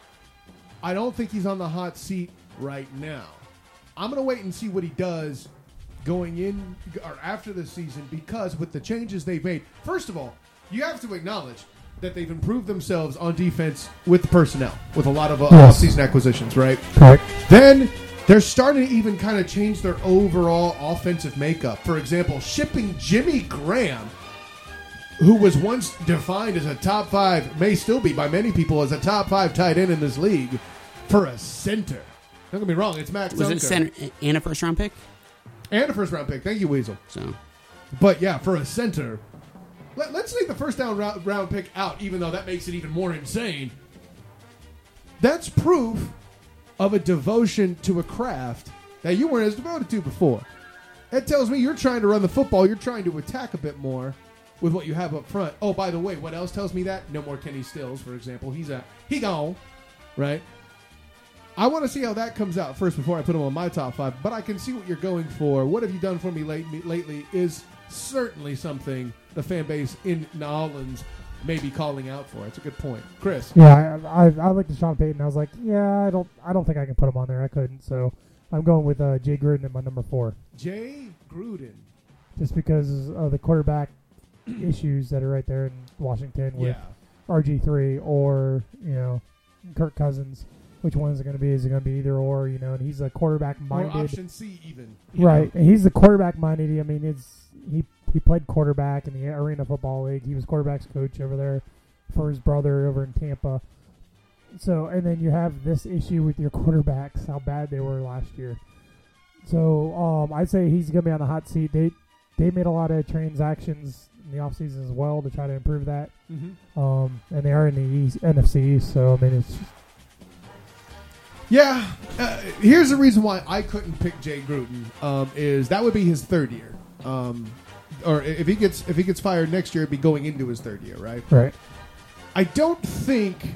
[SPEAKER 1] I don't think he's on the hot seat right now. I'm going to wait and see what he does going in or after the season, because with the changes they've made, first of all, you have to acknowledge that they've improved themselves on defense with personnel, with a lot of off-season acquisitions, right?
[SPEAKER 3] Correct.
[SPEAKER 1] Then they're starting to even kind of change their overall offensive makeup. For example, shipping Jimmy Graham, who was once defined as a top 5, may still be by many people as a top 5 tight end in this league, for a center. Don't get me wrong, it's Max Dunker.
[SPEAKER 2] Was it center and a first-round pick?
[SPEAKER 1] And a first-round pick. Thank you, Weasel.
[SPEAKER 2] So,
[SPEAKER 1] but yeah, for a center, let's leave the first-round round pick out, even though that makes it even more insane. That's proof of a devotion to a craft that you weren't as devoted to before. That tells me you're trying to run the football. You're trying to attack a bit more with what you have up front. Oh, by the way, what else tells me that? No more Kenny Stills, for example. He gone, right? I want to see how that comes out first before I put him on my top 5, but I can see what you're going for. What have you done for me lately is certainly something the fan base in New Orleans may be calling out for. It's a good point. Chris?
[SPEAKER 3] Yeah, I like Deshaun Payton. I was like, yeah, I don't think I can put him on there. I couldn't, so I'm going with Jay Gruden at my number 4.
[SPEAKER 1] Jay Gruden.
[SPEAKER 3] Just because of the quarterback issues that are right there in Washington with RG3 or, Kirk Cousins. Which one is it going to be? Is it going to be either or? And he's a quarterback-minded.
[SPEAKER 1] Or option C, even.
[SPEAKER 3] Right. And he's the quarterback-minded. I mean, he played quarterback in the Arena Football League. He was quarterback's coach over there for his brother over in Tampa. So, and then you have this issue with your quarterbacks, how bad they were last year. So, I'd say he's going to be on the hot seat. They made a lot of transactions in the offseason as well to try to improve that. Mm-hmm. And they are in the NFC East, so, I mean, it's...
[SPEAKER 1] Yeah, here's the reason why I couldn't pick Jay Gruden. Is that would be his 3rd year, or if he gets fired next year, it'd be going into his 3rd year, right?
[SPEAKER 3] Right.
[SPEAKER 1] I don't think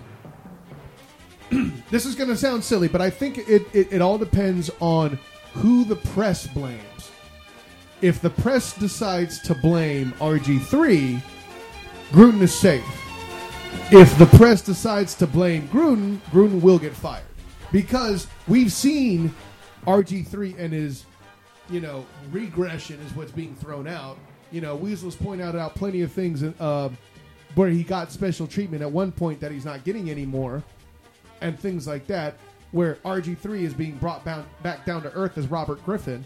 [SPEAKER 1] this is going to sound silly, but I think it all depends on who the press blames. If the press decides to blame RG3, Gruden is safe. If the press decides to blame Gruden will get fired. Because we've seen RG3 and his, regression is what's being thrown out. Weasel's pointed out plenty of things where he got special treatment at one point that he's not getting anymore, and things like that, where RG3 is being brought back down to earth as Robert Griffin.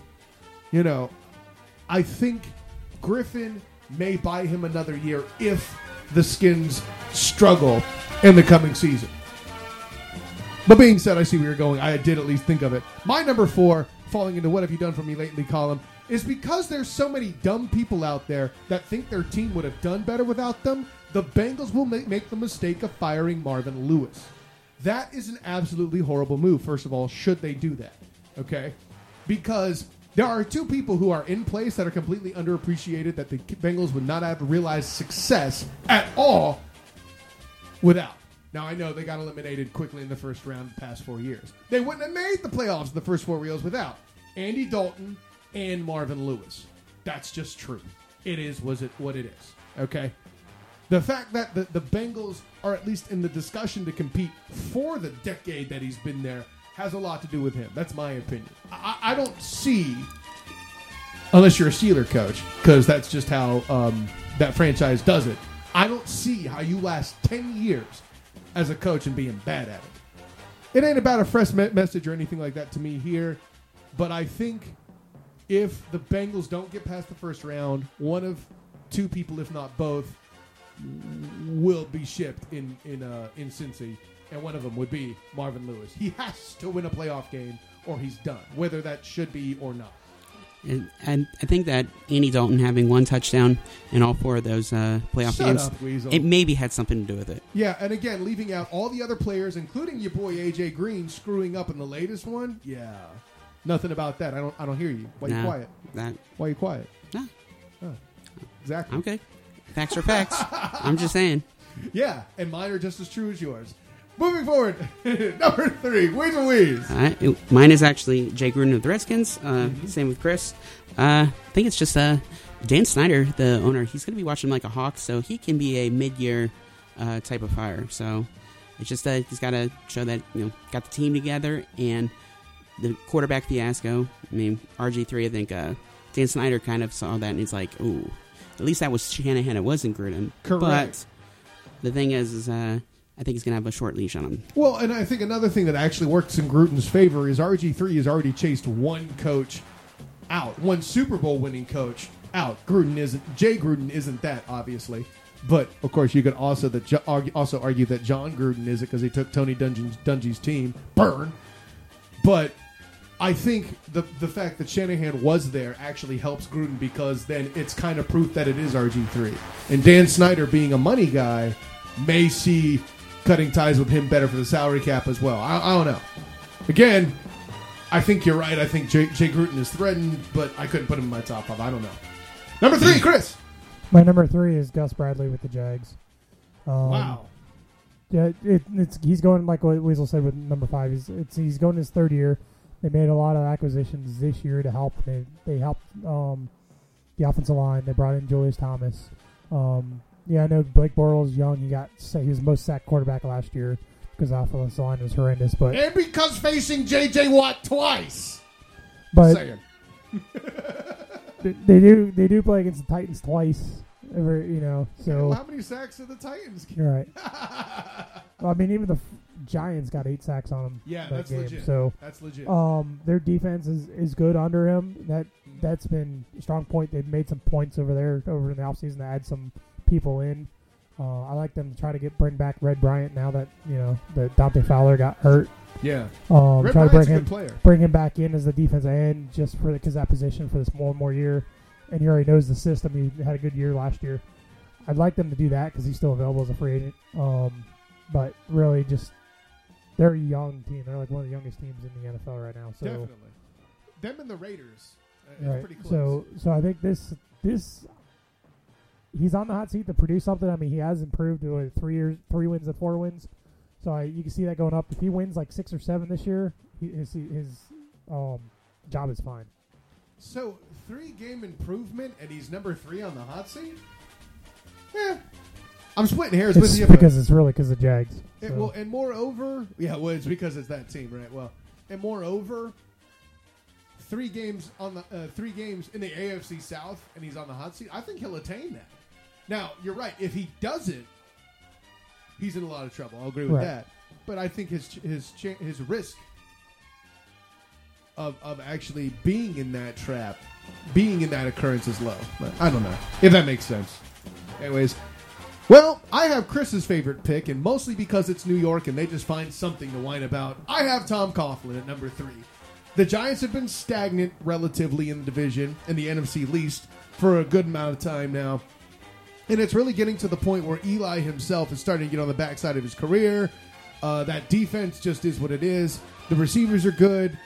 [SPEAKER 1] I think Griffin may buy him another year if the Skins struggle in the coming season. But being said, I see where you're going. I did at least think of it. My number 4, falling into what have you done for me lately column, is because there's so many dumb people out there that think their team would have done better without them, the Bengals will make the mistake of firing Marvin Lewis. That is an absolutely horrible move, first of all, should they do that. Okay? Because there are 2 people who are in place that are completely underappreciated that the Bengals would not have realized success at all without. Now, I know they got eliminated quickly in the first round the past 4 years. They wouldn't have made the playoffs the first 4 years without Andy Dalton and Marvin Lewis. That's just true. It is what it is. Okay? The fact that the Bengals are at least in the discussion to compete for the decade that he's been there has a lot to do with him. That's my opinion. I don't see, unless you're a Steeler coach, because that's just how that franchise does it. I don't see how you last 10 years as a coach and being bad at it. It ain't about a fresh message or anything like that to me here, but I think if the Bengals don't get past the first round, one of 2 people, if not both, will be shipped in Cincy, and one of them would be Marvin Lewis. He has to win a playoff game or he's done, whether that should be or not.
[SPEAKER 2] And I think that Andy Dalton having 1 touchdown in all 4 of those playoff games, it maybe had something to do with it.
[SPEAKER 1] Yeah, and again, leaving out all the other players, including your boy A.J. Green, screwing up in the latest one. Yeah, nothing about that. I don't hear you. Why are you quiet? Why are you quiet?
[SPEAKER 2] No.
[SPEAKER 1] Oh, exactly.
[SPEAKER 2] Okay. Facts are facts. I'm just saying.
[SPEAKER 1] Yeah, and mine are just as true as yours. Moving forward, number 3, Weasel Weeze.
[SPEAKER 2] Mine is actually Jay Gruden of the Redskins. Same with Chris. I think it's just Dan Snyder, the owner. He's going to be watching like a hawk, so he can be a mid-year type of fire. So it's just that he's got to show that got the team together and the quarterback fiasco. I mean, RG3. I think Dan Snyder kind of saw that and he's like, "Ooh, at least that was Shanahan. It wasn't Gruden."
[SPEAKER 1] Correct.
[SPEAKER 2] But the thing is I think he's going to have a short leash on him.
[SPEAKER 1] Well, and I think another thing that actually works in Gruden's favor is RG3 has already chased one coach out, one Super Bowl winning coach out. Jay Gruden isn't that, obviously. But, of course, you could also argue that John Gruden is it because he took Tony Dungy's team. Burn. But I think the fact that Shanahan was there actually helps Gruden because then it's kind of proof that it is RG3. And Dan Snyder, being a money guy, may see cutting ties with him better for the salary cap as well. I don't know. Again, I think you're right. I think Jay Gruden is threatened, but I couldn't put him in my top 5. I don't know. Number 3, Chris.
[SPEAKER 3] My number 3 is Gus Bradley with the Jags.
[SPEAKER 1] Wow.
[SPEAKER 3] Yeah, he's going like what Weasel said with number 5. He's going his 3rd year. They made a lot of acquisitions this year to help. They helped the offensive line. They brought in Julius Thomas. Yeah, I know Blake Bortles young. He was the most sacked quarterback last year because the offensive line was horrendous.
[SPEAKER 1] And because facing J.J. Watt twice.
[SPEAKER 3] But
[SPEAKER 1] saying.
[SPEAKER 3] they do play against the Titans twice. So
[SPEAKER 1] how many sacks did the Titans get?
[SPEAKER 3] You're right. Well, I mean, even the Giants got 8 sacks on him.
[SPEAKER 1] Yeah,
[SPEAKER 3] that
[SPEAKER 1] that's
[SPEAKER 3] game.
[SPEAKER 1] legit.
[SPEAKER 3] So
[SPEAKER 1] that's legit.
[SPEAKER 3] Their defense is good under him. That's been a strong point. They've made some points over in the offseason to add some people in. I like them to try to bring back Red Bryant now that that Dante Fowler got hurt.
[SPEAKER 1] Yeah,
[SPEAKER 3] Red try
[SPEAKER 1] Bryant's
[SPEAKER 3] to bring him back in as the defensive end just because that position for this more year, and he already knows the system. He had a good year last year. I'd like them to do that because he's still available as a free agent. But really, just they're a young team. They're like one of the youngest teams in the NFL right now. So
[SPEAKER 1] definitely, them and the Raiders.
[SPEAKER 3] Right.
[SPEAKER 1] Pretty close.
[SPEAKER 3] So I think this. He's on the hot seat to produce something. I mean, he has improved to 3 wins and 4 wins. So you can see that going up. If he wins like 6 or 7 this year, his job is fine.
[SPEAKER 1] So 3-game improvement, and he's number 3 on the hot seat. Yeah, I'm splitting hairs with you
[SPEAKER 3] because it's really because of Jags.
[SPEAKER 1] Well, and moreover, it's because it's that team, right? Well, and moreover, 3 games in the AFC South, and he's on the hot seat. I think he'll attain that. Now, you're right. If he doesn't, he's in a lot of trouble. I'll agree with that. But I think his risk of actually being in that trap, being in that occurrence is low. But I don't know if that makes sense. Anyways, well, I have Chris's favorite pick, and mostly because it's New York and they just find something to whine about. I have Tom Coughlin at number 3. The Giants have been stagnant relatively in the division, in the NFC least, for a good amount of time now. And it's really getting to the point where Eli himself is starting to get on the backside of his career. That defense just is what it is. The receivers are good.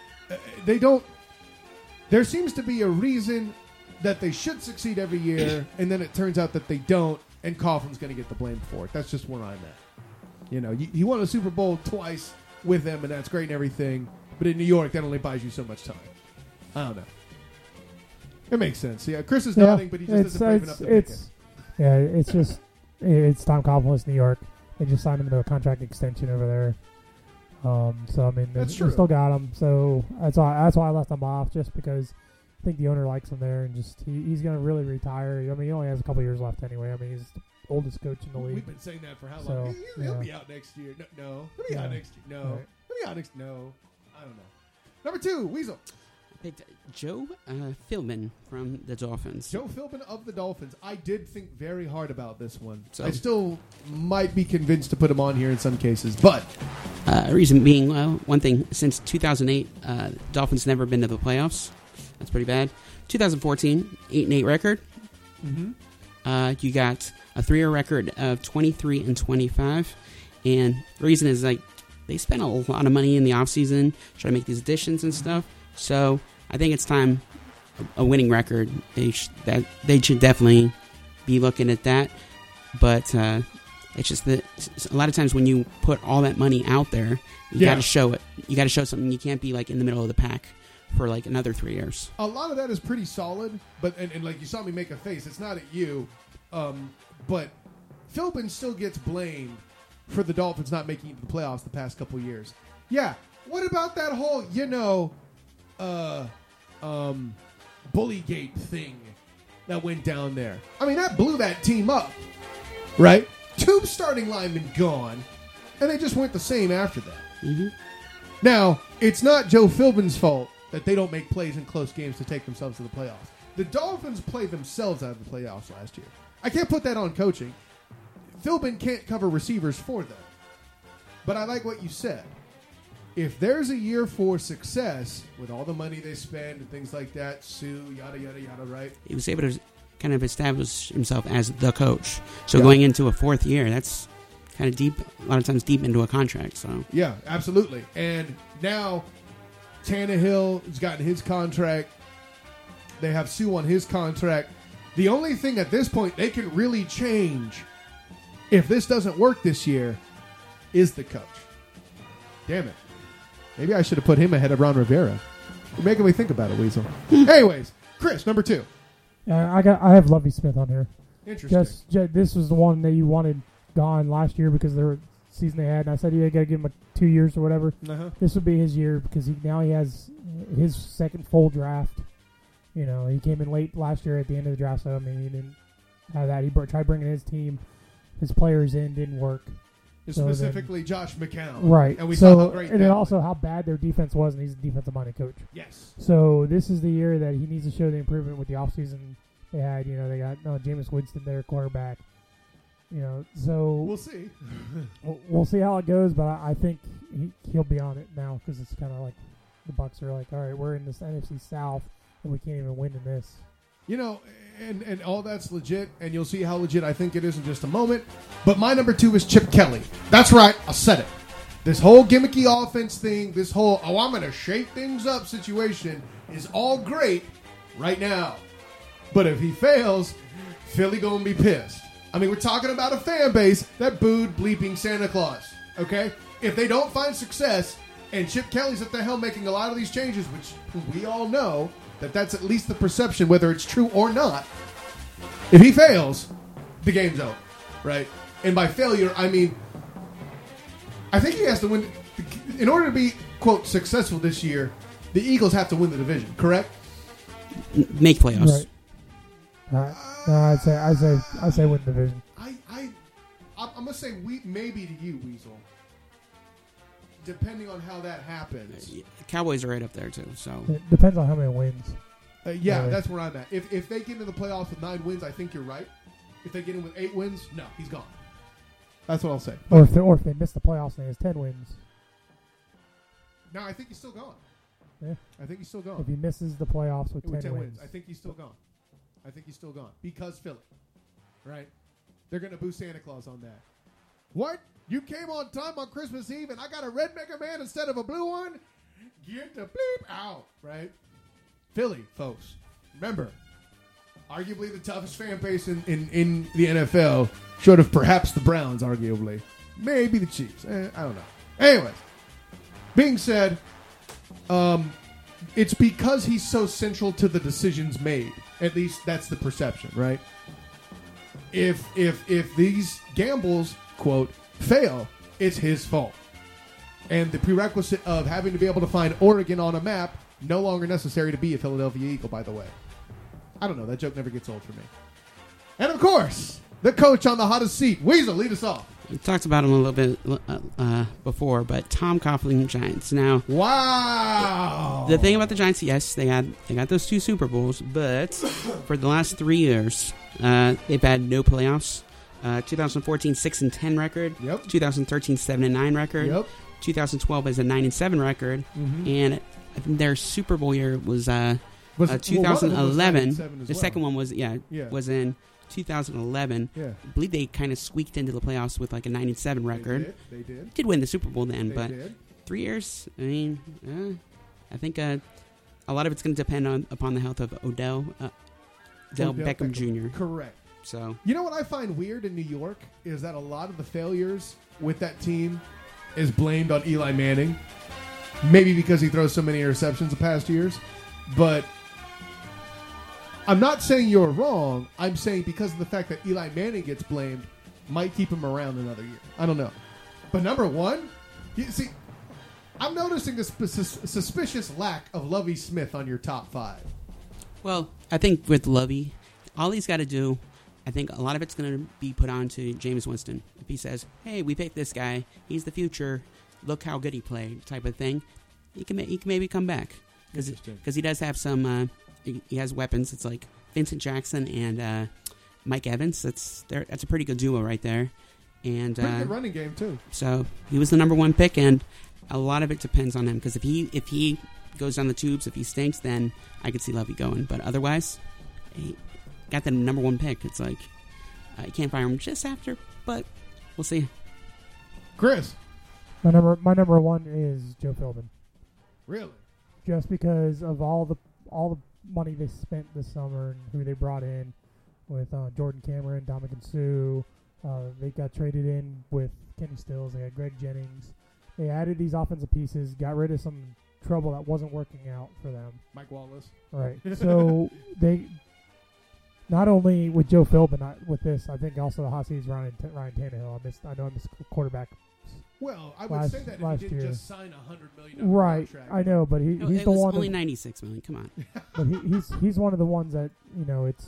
[SPEAKER 1] There seems to be a reason that they should succeed every year, and then it turns out that they don't, and Coughlin's going to get the blame for it. That's just where I'm at. He won a Super Bowl twice with them, and that's great and everything. But in New York, that only buys you so much time. I don't know. It makes sense. Yeah, Chris is nodding, but he just isn't brave enough to pick it.
[SPEAKER 3] Yeah, it's Tom Coughlin, it's New York. They just signed him to a contract extension over there. So I mean, they still got him. So that's why I left him off, just because I think the owner likes him there, and just he's going to really retire. I mean, he only has a couple years left anyway. I mean, he's the oldest coach in the league.
[SPEAKER 1] We've been saying that for how long? He'll be out next year. No. He'll be out next year. No.
[SPEAKER 3] Right.
[SPEAKER 1] He'll be out next. No. I don't know. Number 2, Weasel.
[SPEAKER 2] I picked Joe Philbin from the Dolphins.
[SPEAKER 1] Joe Philbin of the Dolphins. I did think very hard about this one. So I still might be convinced to put him on here in some cases, but
[SPEAKER 2] reason being, one thing, since 2008, Dolphins never been to the playoffs. That's pretty bad. 2014, 8-8 record.
[SPEAKER 1] Mm-hmm.
[SPEAKER 2] You got a 3-year record of 23-25, and the reason is they spent a lot of money in the offseason trying to make these additions and stuff. So I think it's time a winning record. They should definitely be looking at that. But it's just that a lot of times when you put all that money out there, you got to show it. You got to show something. You can't be like in the middle of the pack for like another 3 years.
[SPEAKER 1] A lot of that is pretty solid, but and like you saw me make a face. It's not at you, but Philbin still gets blamed for the Dolphins not making it to the playoffs the past couple years. Yeah. What about that whole, Bullygate thing that went down there? I mean, that blew that team up, right? 2 starting linemen gone, and they just went the same after that.
[SPEAKER 2] Mm-hmm.
[SPEAKER 1] Now, it's not Joe Philbin's fault that they don't make plays in close games to take themselves to the playoffs. The Dolphins played themselves out of the playoffs last year. I can't put that on coaching. Philbin can't cover receivers for them. But I like what you said. If there's a year for success with all the money they spend and things like that, Sue, yada, yada, yada, right?
[SPEAKER 2] He was able to kind of establish himself as the coach. So going into a 4th year, that's kind of deep, a lot of times deep into a contract. So
[SPEAKER 1] yeah, absolutely. And now Tannehill has gotten his contract. They have Sue on his contract. The only thing at this point they can really change if this doesn't work this year is the coach. Damn it. Maybe I should have put him ahead of Ron Rivera. You're making me think about it, Weasel. Anyways, Chris, number 2.
[SPEAKER 3] I have Lovie Smith on here.
[SPEAKER 1] Interesting.
[SPEAKER 3] This was the one that you wanted gone last year because of the season they had. And I said, you got to give him 2 years or whatever.
[SPEAKER 1] Uh-huh.
[SPEAKER 3] This would be his year because now he has his second full draft. He came in late last year at the end of the draft, so I mean, he didn't have that. He tried bringing his team, his players in, didn't work.
[SPEAKER 1] Specifically, Josh McCown.
[SPEAKER 3] Right.
[SPEAKER 1] And we saw how great
[SPEAKER 3] and then also how bad their defense was, and he's a defensive-minded coach.
[SPEAKER 1] Yes.
[SPEAKER 3] So this is the year that he needs to show the improvement with the offseason they had. They got Jameis Winston, their quarterback. So
[SPEAKER 1] we'll see.
[SPEAKER 3] We'll see how it goes, but I think he'll be on it now because it's kind of like the Bucs are like, all right, we're in this NFC South, and we can't even win in this.
[SPEAKER 1] And all that's legit, and you'll see how legit I think it is in just a moment. But my number 2 is Chip Kelly. That's right, I said it. This whole gimmicky offense thing, this whole, I'm going to shake things up situation is all great right now. But if he fails, Philly going to be pissed. I mean, we're talking about a fan base that booed bleeping Santa Claus, okay? If they don't find success, and Chip Kelly's at the helm making a lot of these changes, which we all know, that's at least the perception, whether it's true or not. If he fails, the game's over, right? And by failure, I mean, I think he has to win. In order to be, quote, successful this year, the Eagles have to win the division, correct?
[SPEAKER 2] Make playoffs.
[SPEAKER 3] Right. I'd say win the division.
[SPEAKER 1] I'm going to say maybe to you, Weasel. Depending on how that happens.
[SPEAKER 2] The Cowboys are right up there, too. So
[SPEAKER 3] it depends on how many wins.
[SPEAKER 1] That's where I'm at. If they get into the playoffs with 9 wins, I think you're right. If they get in with 8 wins, no, he's gone. That's what I'll say.
[SPEAKER 3] Or if they miss the playoffs and he has 10 wins.
[SPEAKER 1] No, I think he's still gone.
[SPEAKER 3] Yeah.
[SPEAKER 1] I think he's still gone.
[SPEAKER 3] If he misses the playoffs with 10 wins.
[SPEAKER 1] I think he's still gone. Because Philly. Right? They're going to boo Santa Claus on that. What? You came on time on Christmas Eve and I got a red Mega Man instead of a blue one? Get the bleep out, right? Philly, folks. Remember, arguably the toughest fan base in the NFL, short of perhaps the Browns, arguably. Maybe the Chiefs. I don't know. Anyways, being said, it's because he's so central to the decisions made. At least that's the perception, right? If these gambles, quote, fail, it's his fault. And the prerequisite of having to be able to find Oregon on a map, no longer necessary to be a Philadelphia Eagle, by the way. I don't know. That joke never gets old for me. And, of course, the coach on the hottest seat. Weasel, lead us off.
[SPEAKER 2] We talked about him a little bit before, but Tom Coughlin, Giants. Now,
[SPEAKER 1] wow.
[SPEAKER 2] The thing about the Giants, yes, they got those 2 Super Bowls, but for the last 3 years, they've had no playoffs. 2014 6-10 record.
[SPEAKER 1] Yep.
[SPEAKER 2] 2013 7-9 record.
[SPEAKER 1] Yep.
[SPEAKER 2] 2012 is a 9-7 record, and their Super Bowl year was 2011. The second one was was in 2011.
[SPEAKER 1] Yeah.
[SPEAKER 2] I believe they kind of squeaked into the playoffs with like a 9-7 record.
[SPEAKER 1] They did.
[SPEAKER 2] Did win the Super Bowl then,
[SPEAKER 1] They
[SPEAKER 2] but
[SPEAKER 1] did.
[SPEAKER 2] 3 years. I mean, I think a a lot of it's going to depend upon the health of Odell Beckham Jr.
[SPEAKER 1] Correct.
[SPEAKER 2] So
[SPEAKER 1] you know what I find weird in New York is that a lot of the failures with that team is blamed on Eli Manning. Maybe because he throws so many interceptions the past years, but I'm not saying you're wrong. I'm saying because of the fact that Eli Manning gets blamed, might keep him around another year. I don't know. But number one, you see, I'm noticing a suspicious lack of Lovie Smith on your top 5.
[SPEAKER 2] Well, I think with Lovie, all he's got to do, I think a lot of it's going to be put on to Jameis Winston. If he says, hey, we picked this guy, he's the future, look how good he played, type of thing, he can maybe come back. Because he does have some... he has weapons. It's like Vincent Jackson and Mike Evans. That's a pretty good duo right there. And
[SPEAKER 1] pretty good running game too.
[SPEAKER 2] So he was the number 1 pick, and a lot of it depends on him. Because if he goes down the tubes, if he stinks, then I could see Lovie going. But otherwise, he got the number 1 pick. It's like you can't fire him just after, but we'll see.
[SPEAKER 1] Chris,
[SPEAKER 3] my number 1 is Joe Philbin.
[SPEAKER 1] Really?
[SPEAKER 3] Just because of all the money they spent this summer and who they brought in with Jordan Cameron, Ndamukong Suh. They got traded in with Kenny Stills. They had Greg Jennings. They added these offensive pieces, got rid of some trouble that wasn't working out for them.
[SPEAKER 1] Mike Wallace.
[SPEAKER 3] Right. So they not only with Joe Philbin, with this, I think also the hot seat is Ryan Tannehill. I know I missed quarterback.
[SPEAKER 1] Well, I would say that if he didn't just sign $100 million
[SPEAKER 3] right,
[SPEAKER 1] contract.
[SPEAKER 3] I know, but he's the one.
[SPEAKER 2] Only $96 million. Come on.
[SPEAKER 3] But he's one of the ones that it's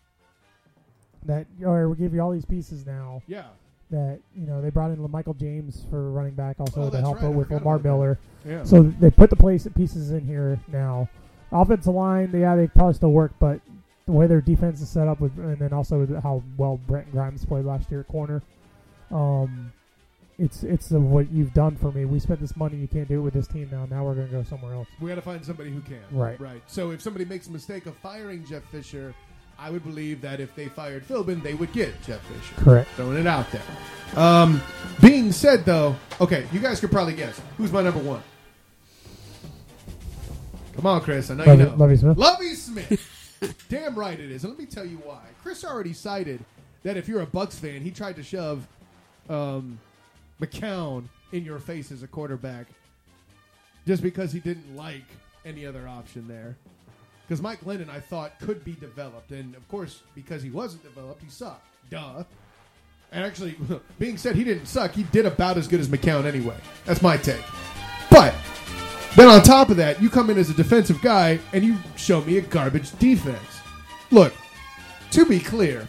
[SPEAKER 3] that. All right, we'll give you all these pieces now.
[SPEAKER 1] Yeah.
[SPEAKER 3] That they brought in Michael James for running back also to help with Lamar
[SPEAKER 1] Miller.
[SPEAKER 3] Miller.
[SPEAKER 1] Yeah.
[SPEAKER 3] So they put the pieces in here now. Offensive line, they probably still work, but the way their defense is set up and then also how well Brent Grimes played last year at corner. It's what you've done for me. We spent this money. You can't do it with this team now. Now we're going to go somewhere else.
[SPEAKER 1] We got to find somebody who can.
[SPEAKER 3] Right.
[SPEAKER 1] So if somebody makes a mistake of firing Jeff Fisher, I would believe that if they fired Philbin, they would get Jeff Fisher.
[SPEAKER 3] Correct.
[SPEAKER 1] Throwing it out there. Being said, though, okay, you guys could probably guess. Who's my number 1? Come on, Chris. I know you know.
[SPEAKER 3] Lovie Smith.
[SPEAKER 1] Lovie Smith. Damn right it is. And let me tell you why. Chris already cited that if you're a Bucs fan, he tried to shove McCown in your face as a quarterback just because he didn't like any other option there. Because Mike Glennon, I thought, could be developed. And, of course, because he wasn't developed, he sucked. Duh. And actually, being said he didn't suck, he did about as good as McCown anyway. That's my take. But then on top of that, you come in as a defensive guy and you show me a garbage defense. Look, to be clear,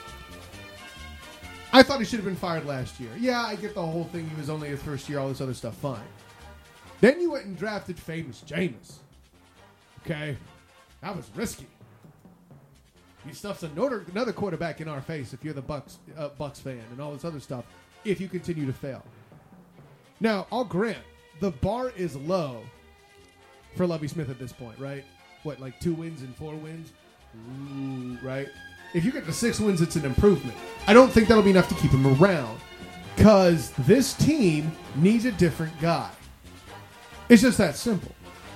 [SPEAKER 1] I thought he should have been fired last year. Yeah, I get the whole thing. He was only his first year, all this other stuff, fine. Then you went and drafted famous Jameis. Okay? That was risky. He stuffs another quarterback in our face if you're the Bucs fan and all this other stuff if you continue to fail. Now, I'll grant, the bar is low for Lovie Smith at this point, right? What, like 2 wins and 4 wins? Ooh, right? If you get to 6 wins, it's an improvement. I don't think that'll be enough to keep him around because this team needs a different guy. It's just that simple.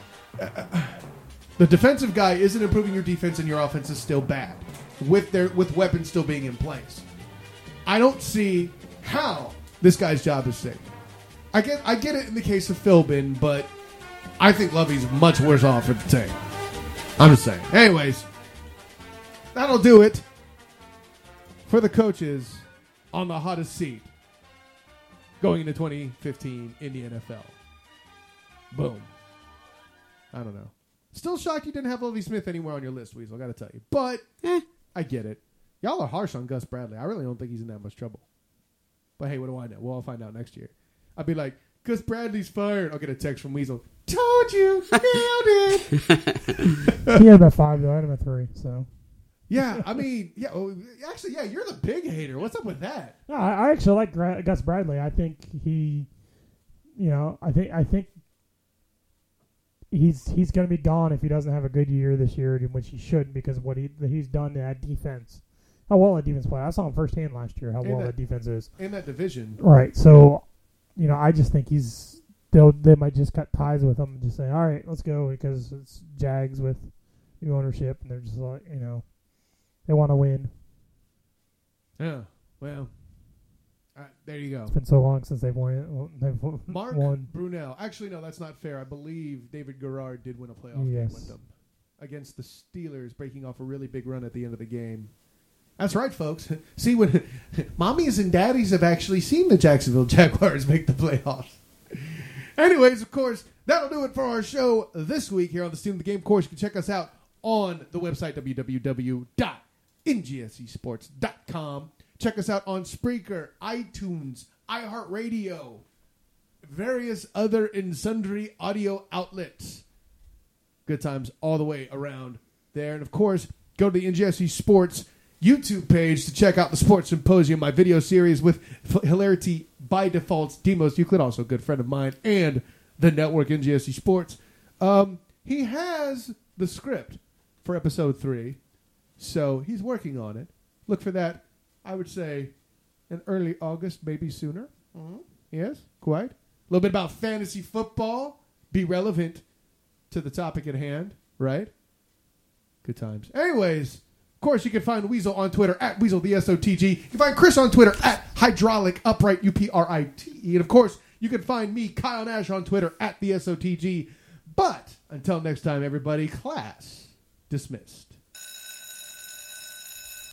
[SPEAKER 1] The defensive guy isn't improving your defense, and your offense is still bad with weapons still being in place. I don't see how this guy's job is safe. I get it in the case of Philbin, but I think Lovey's much worse off at the team. I'm just saying. Anyways, that'll do it for the coaches on the hottest seat going into 2015 in the NFL. Boom. I don't know. Still shocked you didn't have Lovie Smith anywhere on your list, Weasel, I got to tell you. But I get it. Y'all are harsh on Gus Bradley. I really don't think he's in that much trouble. But hey, what do I know? We'll all find out next year. I'll be like, Gus Bradley's fired. I'll get a text from Weasel. Told you. Nailed it.
[SPEAKER 3] He had about 5, though. I had him at 3, so.
[SPEAKER 1] Yeah, I mean, yeah. Well, actually, yeah, you're the big hater. What's up with that?
[SPEAKER 3] No, I actually like Gus Bradley. I think he, I think he's going to be gone if he doesn't have a good year this year, which he shouldn't because of what he's done to that defense. How well that defense played. I saw him firsthand last year how well that defense is.
[SPEAKER 1] In that division.
[SPEAKER 3] Right. So, I just think he's they might just cut ties with them and just say, all right, let's go, because it's Jags with new ownership, and they're just like, they want to win.
[SPEAKER 1] Yeah, well, there you go.
[SPEAKER 3] It's been so long since they've won.
[SPEAKER 1] Mark Brunell. Actually, no, that's not fair. I believe David Garrard did win a playoff game with them against the Steelers, breaking off a really big run at the end of the game. That's right, folks. See, when mommies and daddies have actually seen the Jacksonville Jaguars make the playoffs. Anyways, of course, that'll do it for our show this week here on the Student of the Game. Of course, you can check us out on the website, www.ngsesports.com. Check us out on Spreaker, iTunes, iHeartRadio, various other and sundry audio outlets. Good times all the way around there. And, of course, go to the NGSC Sports YouTube page to check out the Sports Symposium, my video series with Hilarity by Default's Demos Euclid, also a good friend of mine, and the network NGSC Sports. He has the script for episode 3, so he's working on it. Look for that, I would say, in early August, maybe sooner. Mm-hmm. Yes, quite. A little bit about fantasy football, be relevant to the topic at hand, right? Good times. Anyways, of course, you can find Weasel on Twitter at Weasel the SOTG. You can find Chris on Twitter at Hydraulic Upright UPRITE. And of course, you can find me, Kyle Nash, on Twitter at the SOTG. But until next time, everybody, class dismissed.